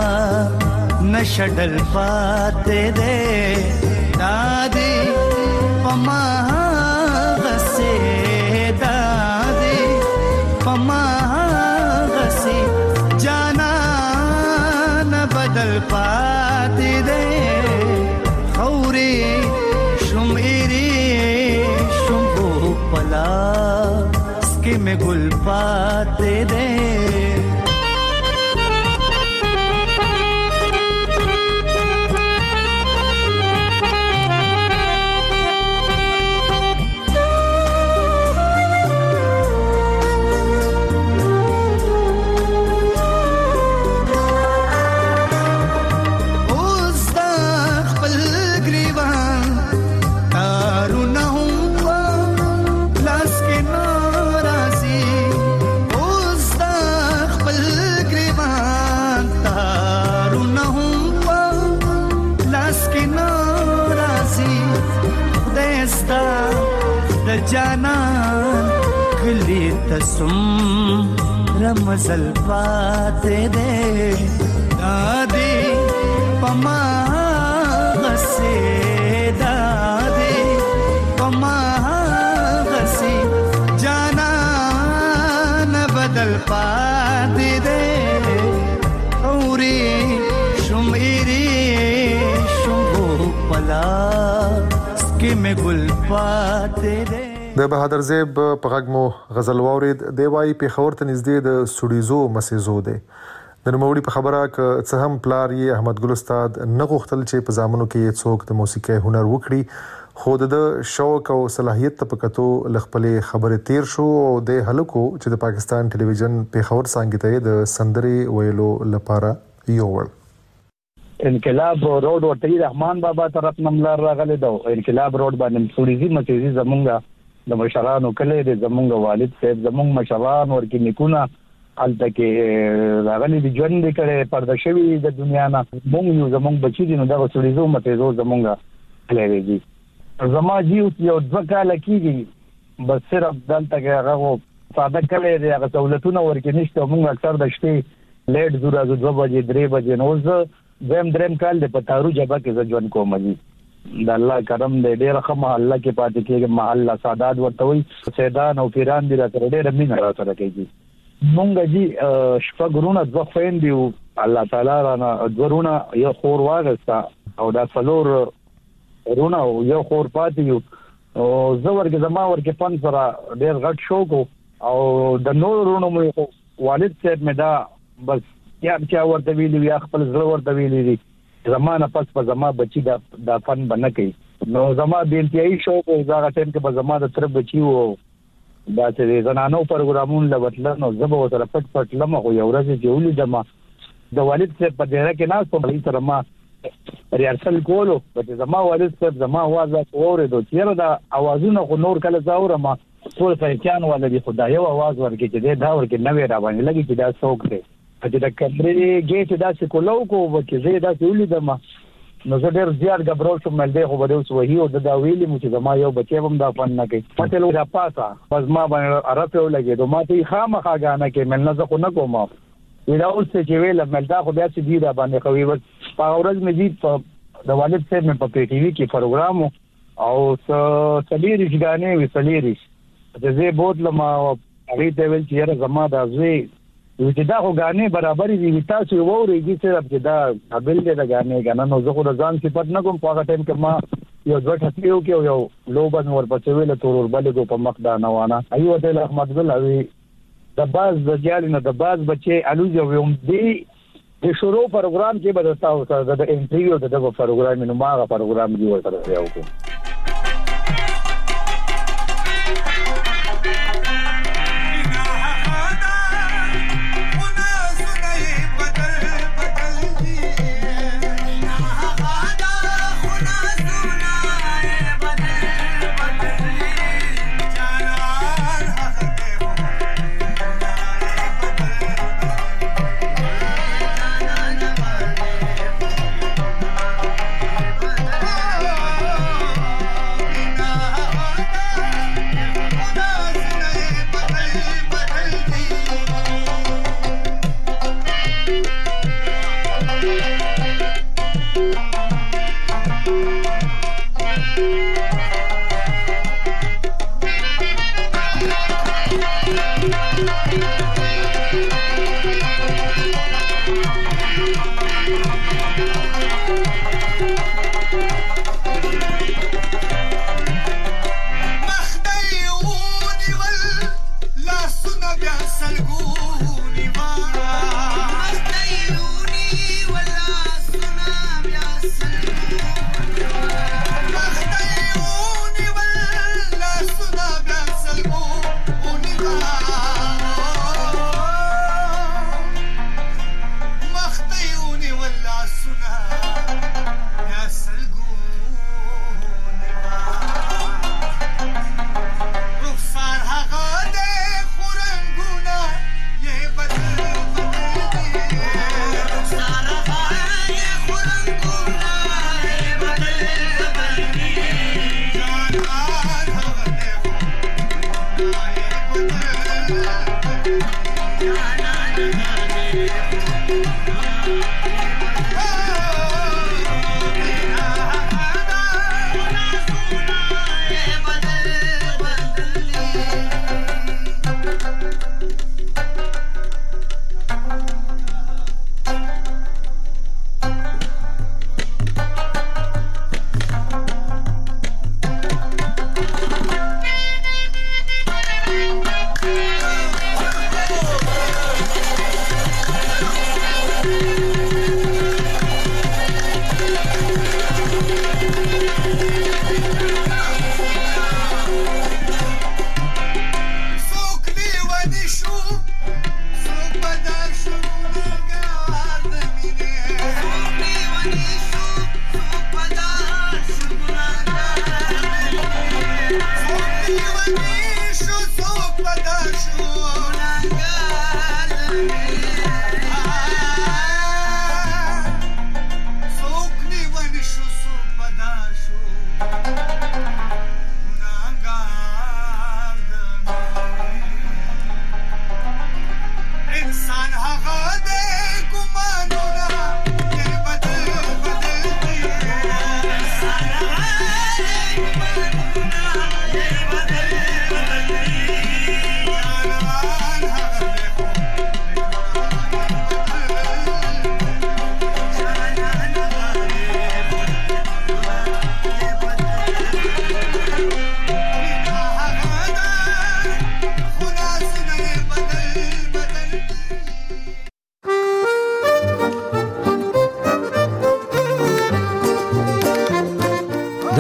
नशडल पाते दे दादी पमा गसे दादी पमा गसे जाना न बदल पाते दे खौरे शुमेरे शुंभो पला स्के में गुल पाते दे जाना खली तसुम रमजल पाते दे दादी पमा गसे दादी पमा गसे जाना न बदल पाते दे औरे शुमेरे शुंभो पला स्के में गुल पाते दे. د بهادر زیب په غږ مو غزل واورید. دی وايي پیښور ته نږدې د سوډیزو مسیزو دی. د نوموړي په خبره ک څه هم پلار یې احمد ګل استاد نه غوښتل چې په زامنو کې څوک د موسیقي هنر وکړي خو د شوق او صلاحیت په کتو لخپلې خبرې تیر شو او د هلکو چې د پاکستان ټلویزیون پیښور څنګه ته د سندري ویلو لپاره یوړ. انقلاب روډ ورته رحمان بابا طرف نملار راغلی دا انقلاب روډ باندې سوډیزي مسیزي زمونږه د مشرانو کله د زمونږ والد صاحب زمونږ مشران ورکی نکونه الته کې راغلي د ژوند کړه پرده شوی د دنیا نه مونږ یو زمونږ بچی دي نو دا سوډیزو مسیزو زمونږه لري. زما جی یو ځکه کال کېږي بس صرف دلته کې هغه ساده کله دی هغه سہولتونه ورکې نشته. موږ اکثر د شپې لیټ زو راځو دوه بجې درې بجې نو زه زم دریم کال د پتارو جبا کې ځ ژوند کوم دي. د الله کرم دې ډېر ښه محله کې پاتې کېږي. محله سادات ورته وي سیدان او پیران دي راته ډېر مینه را سره کوي. مونږ جی شپږ ورونه دوه خويندې او الله تعالی رانا ورونه یو خور واغستا او دا څلور ورونه او یو خور پاتې یو او زه ورګه زما ورګه پن سره ډېر غټ شوق او د نور ورونو مې والد صاحب مې دا بس یا چې ورته ویلي یا خپل زړه ورته ویلي دي زمانه پس په زما بچي دا د فن بنه کوي. نو زما د انتهایی شوق او دا ټیم کې په زما د تر بچي وو دا چې زنانو پروګرامونه لوتل نو زبو سره پټ پټ لمه خو یو ورځ چې ولیدم د والد صاحب په ډیره کې ناس په سره ما ریارسل کولو چې زما والد صاحب زما आवाज اورېدو چې دا आवाजونه خو نور کله زاورم ټول فرقان ولدي خدای یو आवाज ورکړي چې دا ورکې نوې را باندې لګي چې دا څوک دی چې د کمرې ګیټ داسې کولو کو چې زه داسې ولیدم نو زه ډېر زیات غبرول شوم مل دی خو به اوس وਹੀ او دا ویلي مو چې زما یو بچی هم دا فن نه کوي پته لو را پاسا پس ما باندې ارته ولګي نو ما ته خامخا غانه کې مل نه زه خو نه کوم ویلا اوس چې ویل مل دا خو بیا چې دی را باندې خوي ور په ورځ مزید په د والد صاحب مې په پی ټی وی کې پروګرام او سلیری ځګانې وی سلیری چې زه بوتل ما هغه ته ویل چې زما دا زوی چې دا خو غانې برابرې دي تاسو ووريږي صرف چې دا قابل دي دا غانې غانې نو زه خو د ځان صفات نه کوم په هغه ټایم کې ما یو ځوټ هتیو کې یو لوبن ورپسې ویل تورور بلې کو په مخ دا نوانه ایو ته احمد ګل اوی د باز د جالینه د باز بچي الوزه ووم دی د شروع پروګرام کې بدلتاو سره د انټرویو د پروګرام نو ما پروګرام دی ورته یو کو Show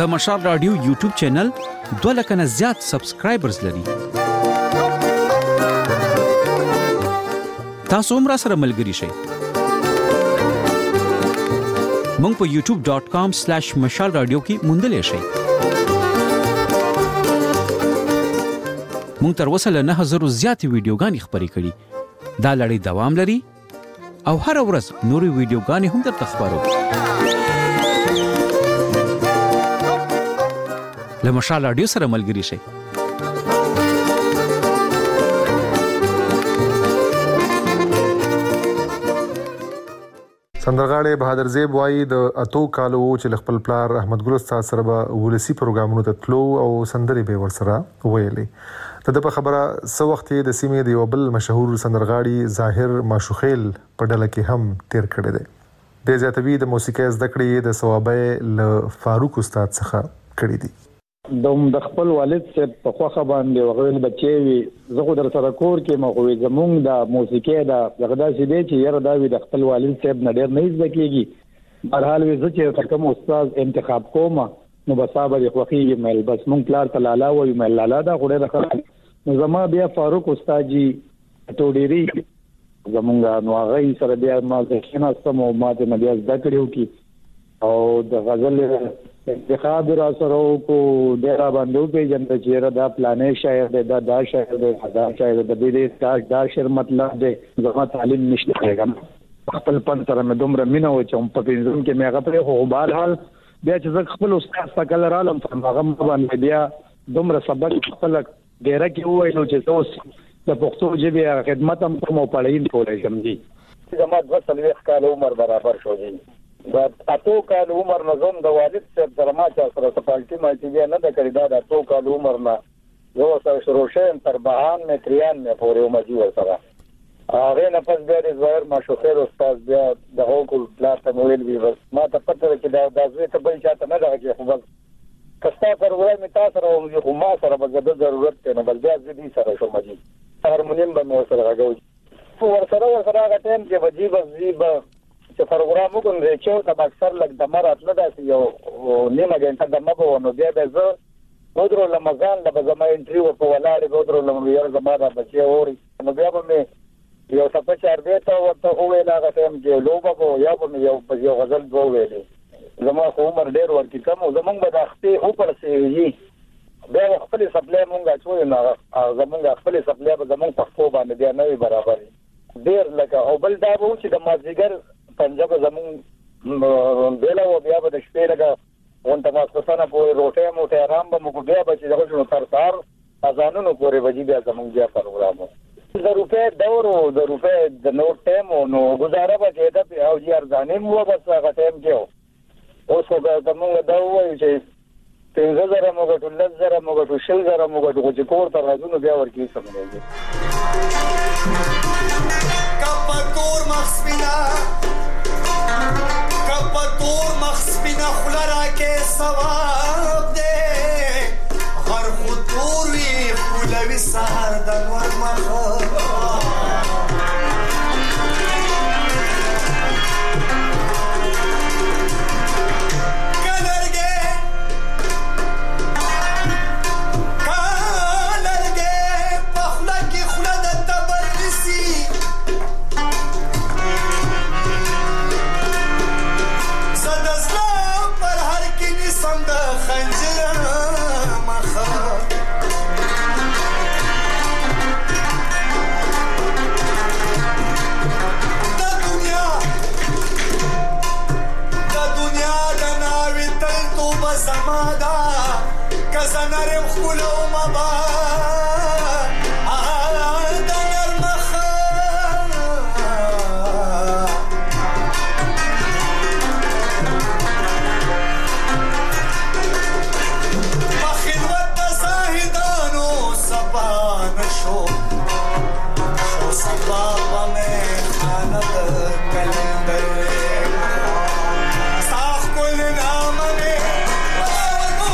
د مشال رادیو یوټیوب چینل دوه لک نه زیات سبسکرایبرز لري. تاسو هم راسره ملګري شئ. مونږ په یوټیوب ډاٹ کام سلیش مشال رادیو کې موندلی شئ. مونږ تر اوسه له نه هزارو زیاتې ویډیوګانې خپرې کړي. دا لړۍ دوام لري او هر ورځ نورې ویډیوګانې هم درته خپرو. له مشال رادیو سره ملګري شئ. سندرغاړی بهادر زیب وایي د اتو کالو چې خپل پلار احمد ګل استاد سره به ولسی پروګرامونو ته تلو او سندرې به ورسره ویلې. د په خبره سو وخت د سیمې د یو بل مشهور سندرغاړي ظاهر ماشوخیل په ډله کې هم تیر کړی دی. د زیاتوي د موسیقي زده کړې د ثوابه له فاروق استاد څخه کړې دي. دوم د خپل والد څخه په خوخه باندې وغویل بچي وي زه خو در سره کور کې مخوي زمونږ د موسیقي د غدا سي دي چې یره دا وي د خپل والد صاحب نه ډېر نه ځکیږي. بهرحال وي زه چې کوم استاد انتخاب کوم نو بصابه د خوخي مل بس مونږ پلار تلالا وي مل لالا دا غوړه د خپل نو زما بیا فاروق استاد جی ټوډيري زمونږ نو هغه سره بیا ما ځکه نه سم او ما ته بیا زده کړو کی او د غزل انتخاب را سره کو ډیر باندې په جنت چیرې دا پلانې شاعر دی دا دا شاعر دی دا شاعر دی د دې تاج دا شعر مطلب دی زما تعلیم نشته کېږم خپل پن سره مې دومره مینه و چې په پنځم کې مې هغه په خو بهر حال بیا چې خپل استاد څخه لرالم هغه باندې بیا دومره سبق خپل ډیره کې وای نو چې اوس د پښتو ژبې خدمت هم کوم پړاین کولای شم دي. زما د وسلوي کال عمر برابر شو دي. دا اتو کال عمر نظم د والد صاحب سره ما چې سره سپالټي مالټي بیا نه د کړی دا د اتو کال عمر نه یو سره شروع شین تر بهان مې تریان مې پورې ومجي سره هغه نه پس بیا د ظاهر ماشوخیر استاد بیا د هوکل پلاټ مویل وی بس ما ته پته چې دا د زوی ته بل چاته نه راځي خو بس کستا پر وای می تاسو سره یو ما سره به د ضرورت نه بل بیا دې سره شو مجي هارمونیم به مو سره راغوي ور سره ور سره هغه ټیم کې وجیب زیب چې پروګرام وکړم چې تا اکثر لګ د مرات نه داسې یو نیمه غنټه د مبو نو بیا د زه ودرو لمزان د زما انټریو په ولاړې ودرو لم یو زما د بچي اوري نو بیا به مې یو څه په چار دی ته ورته وې لا غتم چې لوبه کو یا به یو په یو غزل وو ویلې زما خو عمر ډېر ورکی کم او زمونږ به د اختي اوپر سي بیا خپل سپلای مونږه چوي نه زمونږ خپل سپلای به زمونږ په خو باندې بیا نه برابر ډېر لکه او بل دا وو چې د مازیګر پنځه زمون بیل او بیا به د شپې لګه اون تماس کوسانه په روټه موټه آرام به مو بیا به چې دغه شنو تر سار اذانونو پورې وجي بیا زمون بیا پروګرام د روپې دور او د روپې د نو ټیم نو گزاره به کېده او جی ارزانه مو بس هغه ټیم کې اوس هغه زمون دا وایي چې پنځه زره مو غټو لږ زره مو غټو شل زره مو غټو چې کور ته راځو بیا ورکی سمېږي کپکور مخسپینا کپکور مخسپینا خلرا کې ثواب دې هر خطور وی خلوی سحر د نور مخ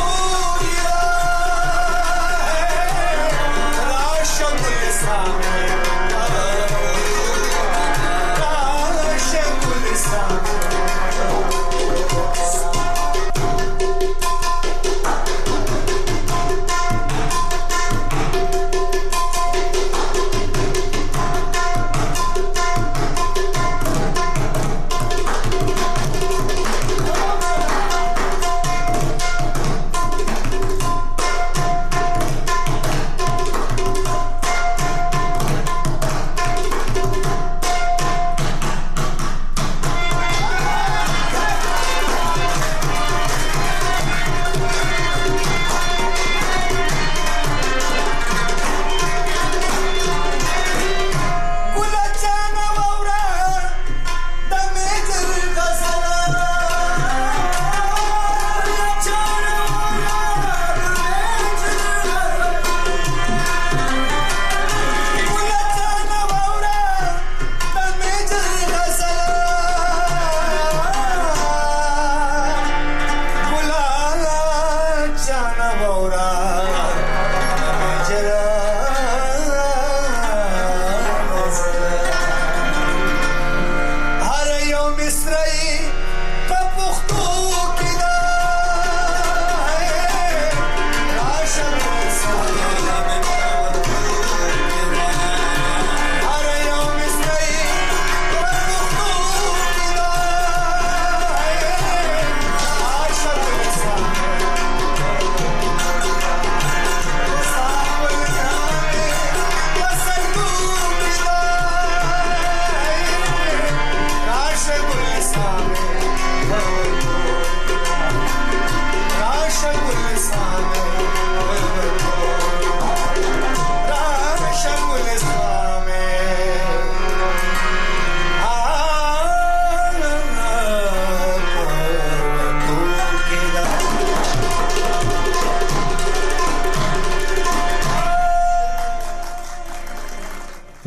Summer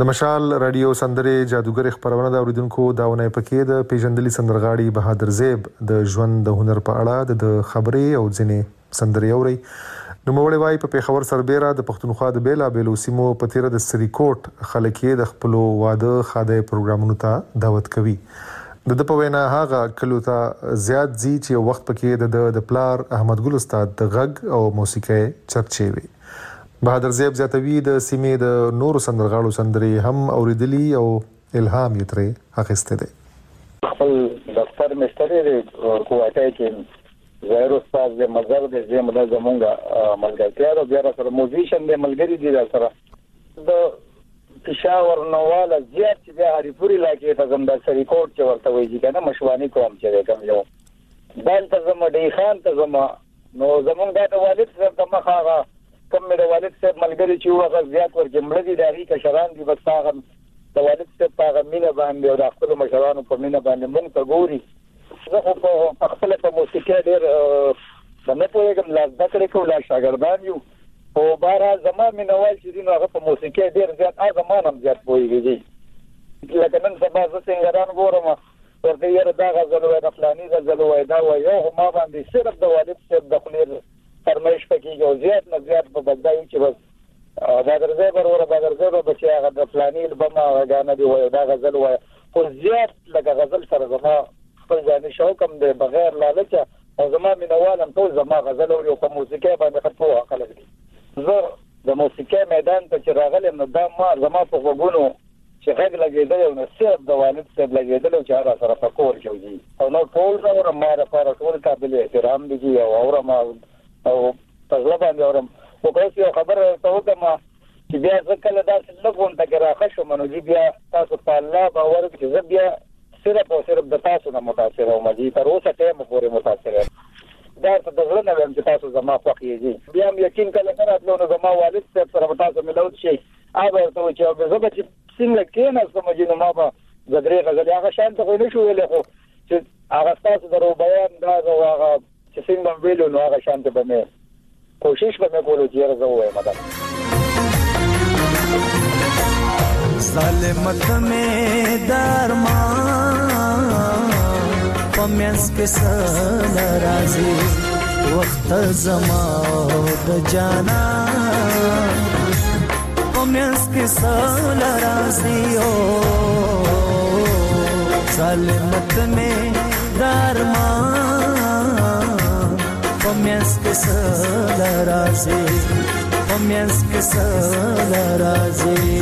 د مشال رادیو سندرې جادوګر خبرونه د اوریدونکو داونه پکې د پیژندلي سندرغاړي بهادر زیب د ژوند د هنر په اړه د خبرې او ځینې سندرې اوري. نو مولوی وای په پیښور سربېره د پښتونخوا د بیلا بیلو سیمو په تیر د سریکوټ خلکې د خپل واده خاده پروګرامونو ته دعوت کوي. د د په وینا هغه کلو ته زیات زی چې وخت پکې د د پلار احمد ګل استاد د غږ او موسیقي چرچې وي. بهادر زیب زیاتوي د سیمې د نورو سندرغاړو سندرې هم اوریدلي او الهام یې ترې اخیسته دي. خپل دفتر مستری دی کوټه کې زهیر استاد د مزر د زموږ د زمونږه ملګرتیا او بیا سره موزیشن د ملګری دي سره د پېښور نواله زیات چې بیا هریپوري علاقې ته زم د سریکوټ چې ورته وایي کنه مشوانی کوم چې کوم یو دلته زم ډی خان ته زم نو زمونږ د والد سره د مخاغه کوم د والد صاحب ملګری چې هغه زیات ورجمړه دي داري کشران دي بس هغه د والد صاحب په مینه باندې او د خپل مشرانو په مینه باندې مونږ ته ګوري. زه په خپل په موسیقي ډېر د نه پوهېږم لا زده کړې کوم لا شاګردان یو او بارا زما مینوال چې دي نو هغه په موسیقي ډېر زیات هغه زمان هم زیات پوهېږي لکه نن سبا زه سنګران ګورم ورته یې دا غزل وایي د فلاني غزل وایي دا وایي او ما باندې صرف د والد صاحب د خولې فرمایش پکې یو زیات نه زیات په بدایي چې بس بهادر زیب وروره بهادر زیب بچي هغه د فلاني البم غاڼه دی وایي دا غزل وایي خو زیات لکه غزل سره زما خپل ځاني شوق هم دی بغیر لالچه او زما مینوال هم ټول زما غزل اوري او په موسیقي باندې ښه پوهه خلک دي. زه د موسیقي میدان ته چې راغلم نو دا ما زما په غوږونو چې غږ لګېدلی او نو صرف د والد صاحب لګېدلی او چې هغه سره په کور کې وځي او نو ټول اورم ما لپاره ټول قابل احترام دي او اورم او په ځل باندې اورم خو اوس یو خبره ته وکړم چې بیا زه کله داسې لږ غونډه کې راښه شوم نو بیا تاسو په الله باور وکړئ چې زه بیا صرف او صرف د تاسو نه متاثر وم چې تر اوسه ټایم پورې متاثر یم. دا ته د زړه نه ویم چې تاسو زما خوښ یې بیا هم یقین کله نه راتلو نو زما والد صاحب سره به تاسو ملوت شئ هغه ورته وایي چې زه به چې څنګه کېناستم چې نو ما به د درې غزلې هغه شان ته خو نه شو ویلی خو چې هغه ستاسو د روبیان دا هغه چې څنګه ویلو نو هغه شان ته به مې کوشش به مې کولو چې یاره زه ووایم دا ظالمت میں درمان پمینس کے سل رازی وقت زما د جانا پمینس کے سل رازی او ظالمت میں درمان پمینس کے سل رازی پمینس کے سل رازی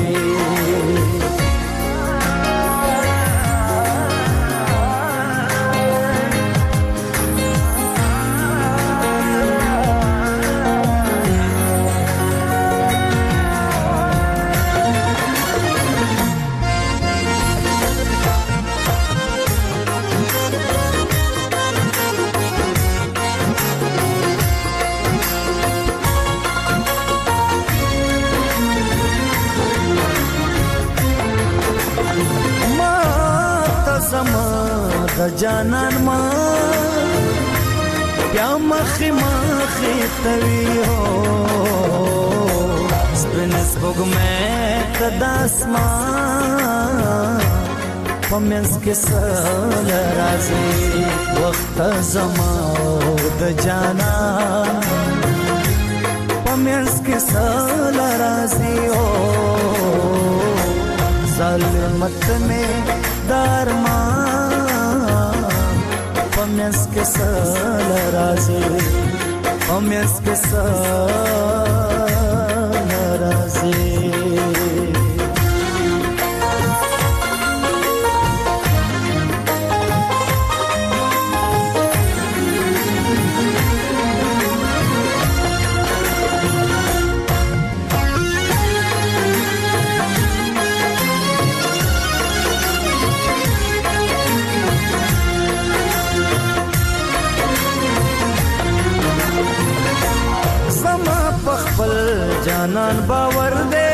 جانان ما بیا مخی مخی توی ہو سپنس بگ میں کداسمان پمینس کے سل رازی وقت زما د جانان پمینس کے سل رازی ہو ظلمت میں درمان پمینس کے سل رازی پمینس کے سل رازی جانان باور دے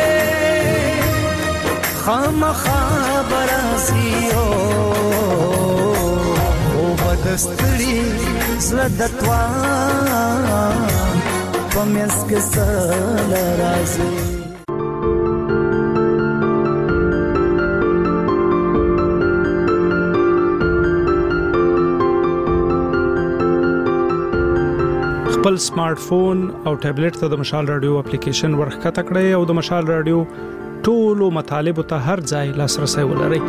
خام خبر سیو او بدستری زلدتوا پمینس کے سل رازی خپل سمارټ فون او ټابلیټ ته د مشال رادیو اپلیکیشن ورخکته کړئ او د مشال رادیو ټولو مطالبه ته هر ځای لاسرسي ولرئ.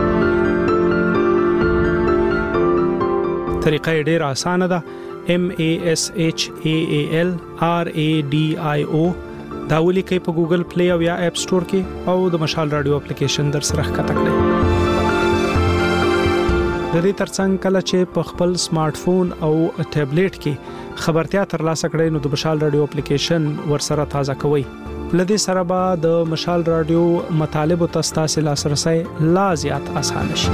طریقه ډېره اسانه ده. M A S H A A L R A D I O دا ولیکئ په ګوګل پلی او یا اپ سٹور کې او د مشال رادیو اپلیکیشن در سره ښکته کړئ. د دې ترڅنګ کله چې په خپل سمارټ فون او ټابلیټ کې خبرتیا ترلاسه کړئ نو د مشال رادیو اپلیکیشن ورسره تازه کوئ. لدې سره به د مشال رادیو مطالب او تاسو لاسرسي لا زیات اسانه شي.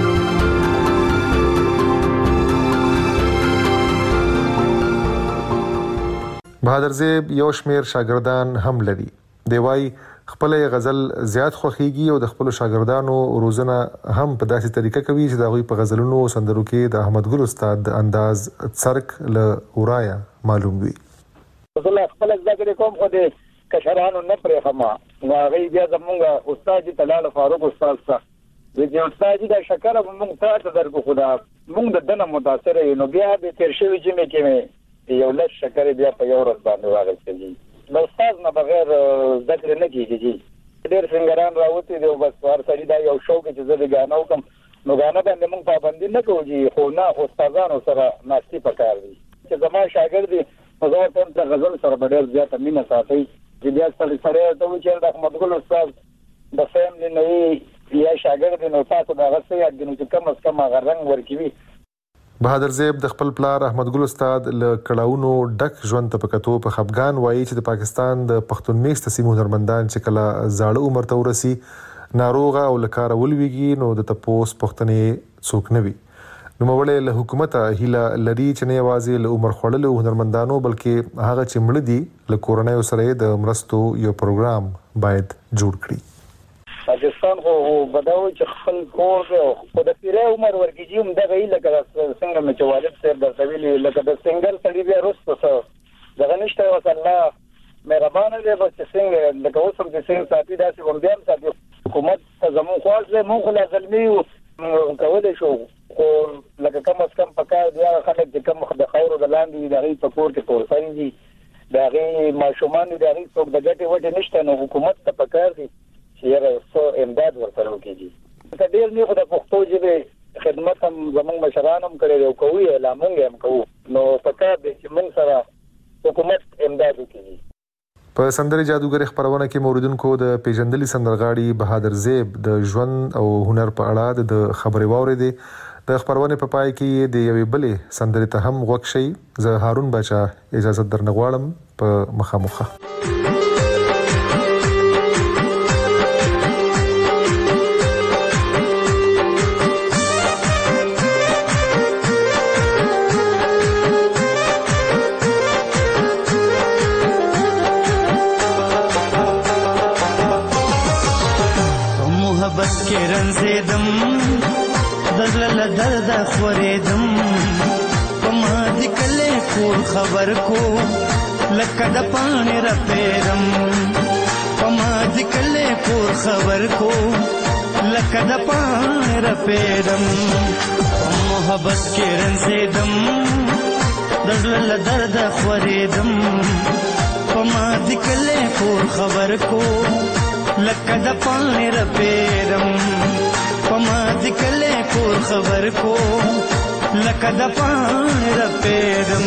بهادر زیب یو شمیر شاګردان هم لري. دی وای خپل غزل زیات خوخيږي او د خپل شاګردانو روزنه هم په داسې طریقه کوي چې دا غوي په غزلونو او سندرو کې د احمد ګل استاد انداز څرک له اورایا معلوم وي. زه خپل ذکر کوم خو دې کشرانو نه پرې خما نو هغه بیا زمونږ استاد طلال فاروق استاد صاحب د استاد د شکر موږ ته درکو خدا موږ د دنه متاثر نو بیا به تیر شوی چې مې کې یو لږ شکر بیا په یو ورځ باندې واغستې نو استاد نه بغیر ذکر نه کیږي. ډېر څنګهران راوتی دی بس ور سړي دا یو شوق چې زه د غانو کوم نو غانه باندې موږ پابندي نه کوو خو نه استادانو سره ناشتي پکار دي چې زما شاګرد دي زه ته د غزل سره ډېر زیات مینه ساتي چې بیا سره سره ته و چې د احمد ګل استاد د فیملی نه یا شاګرد نو تاسو دا غسه یاد دي چې کم از کم هغه رنگ ورکوي. بهادر زیب د خپل پلار احمد ګل استاد له کړهونو ډک ژوند ته پکتو په خفغان وایي چې د پاکستان د پښتون میشت سیمو هنرمندان چې کله زاړه عمر ته ورسي ناروغه او لکار ولويږي نو د تپوس پښتنې څوک نه وي. نو موږ له حکومت هیله لري چې نه یوازې له عمر خړلو هنرمندانو بلکې هغه چې مړ دي له کورونای سره د مرستو یو پروګرام باید جوړ کړي. پاکستان خو بداوي چې خپل کور او په د پیره عمر ورګي هم دغه لکه څنګه مې چې والد صاحب د سویل لکه د سنگر سړي بیا رسته څه دغه نشته او الله مهربانه دی بس څنګه لکه اوسم چې څنګه ساتي داسې هم بیا ساتي حکومت زمون خواص له مونږ له ظلمي کولای شو او لکه کم از کم پکار دی خلک چې کم د خاورو د لاندې دغه په کور کې تورسنګ دي دغه ماشومان دغه څوک د ګټي وټه نشته نو حکومت ته پکار دي یاره سو امداد ورسره وکړي. دا ډېر نه خو د پښتو ژبې خدمت هم زموږ مشران هم کړی او کوي اعلانونه هم کوو نو پکار دی چې موږ سره حکومت امداد وکړي. په سندرې جادوګر خبرونه کې موریدونکو د پیژندلي سندرغاړي بهادر زیب د ژوند او هنر په اړه د خبرې واورېدې. د خبرونه په پای کې د یوې بلې سندرې ته هم غوږ شئ. زه هارون بچا اجازه درنغواړم په مخامخه. محبت کې رنځېدم دزل درد خوریدم پما دې کله کور خبر کو لکه د پانی را پیرم پما دې کله کور خبر کو لکه د پانی را پیرم محبت کې رنځېدم دزل درد خوریدم پما دې کله کور خبر کو لکه د پانی را پیرم پما دکلے کور خبر کو لکه د پانی را پیرم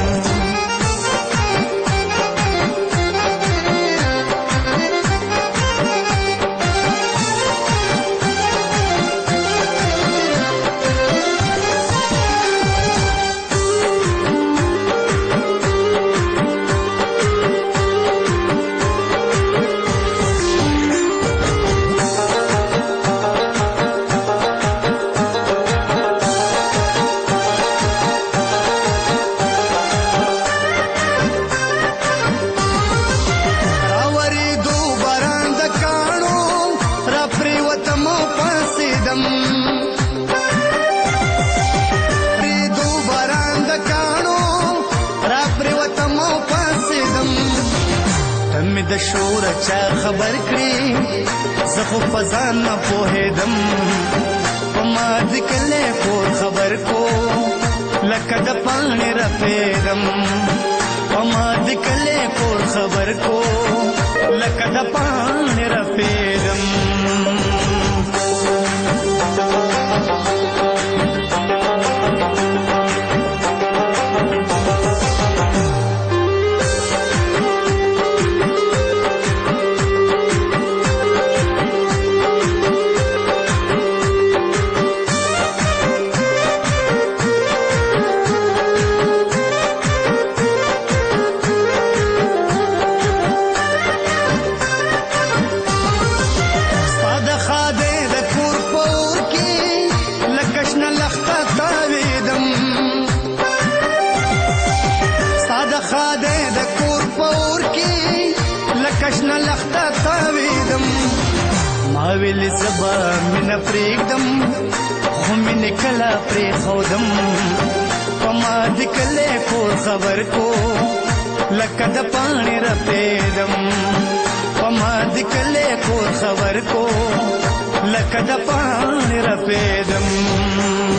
د شور چا خبر کړي زه خو فزان نه پوهېدم پما دکلې کور خبر کو لکه د پانی را پیرم پما د کله کور خبر کو لکه د پان رپیدم ویل زبا من پرېږدم خو مینې کله پرېښودم په ما د کلی کور خبر کو لکه د پاڼې رپېدم په ما د کلی کور خبر کو لکه د پاڼې رپېدم